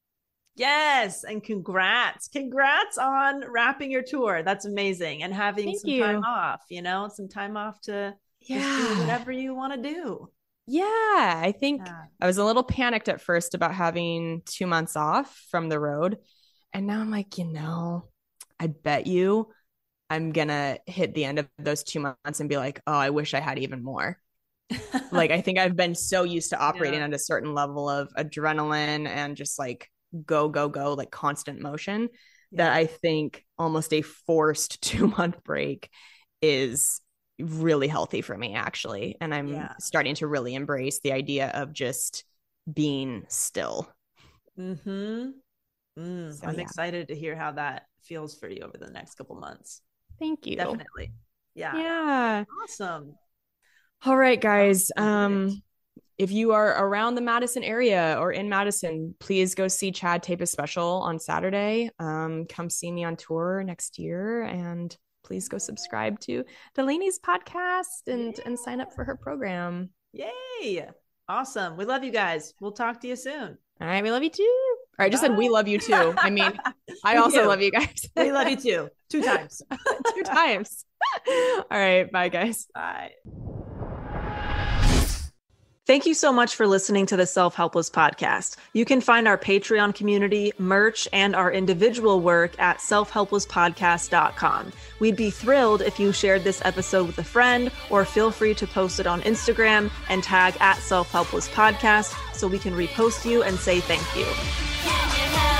Yes. And congrats on wrapping your tour. That's amazing. And having time off, some time off to just do whatever you want to do. Yeah. I think I was a little panicked at first about having 2 months off from the road. And now I'm like, I bet you I'm going to hit the end of those 2 months and be like, oh, I wish I had even more. Like, I think I've been so used to operating at a certain level of adrenaline and just like, go, like constant motion that I think almost a forced 2-month break is really healthy for me, actually. And I'm starting to really embrace the idea of just being still. Mm-hmm. So, I'm excited to hear how that feels for you over the next couple months. Thank you. Definitely. Yeah. Awesome. All right, guys. If you are around the Madison area or in Madison, please go see Chad tape a special on Saturday. Come see me on tour next year, and please go subscribe to Delaney's podcast and sign up for her program. Yay! Awesome. We love you guys. We'll talk to you soon. All right, we love you too. Or I just said we love you too. I mean, I also love you guys. We love you too. 2 times. 2 times. All right, bye guys. Bye. Thank you so much for listening to the Self Helpless podcast. You can find our Patreon community, merch, and our individual work at selfhelplesspodcast.com. We'd be thrilled if you shared this episode with a friend, or feel free to post it on Instagram and tag at Self Helpless Podcast so we can repost you and say thank you. Can you help?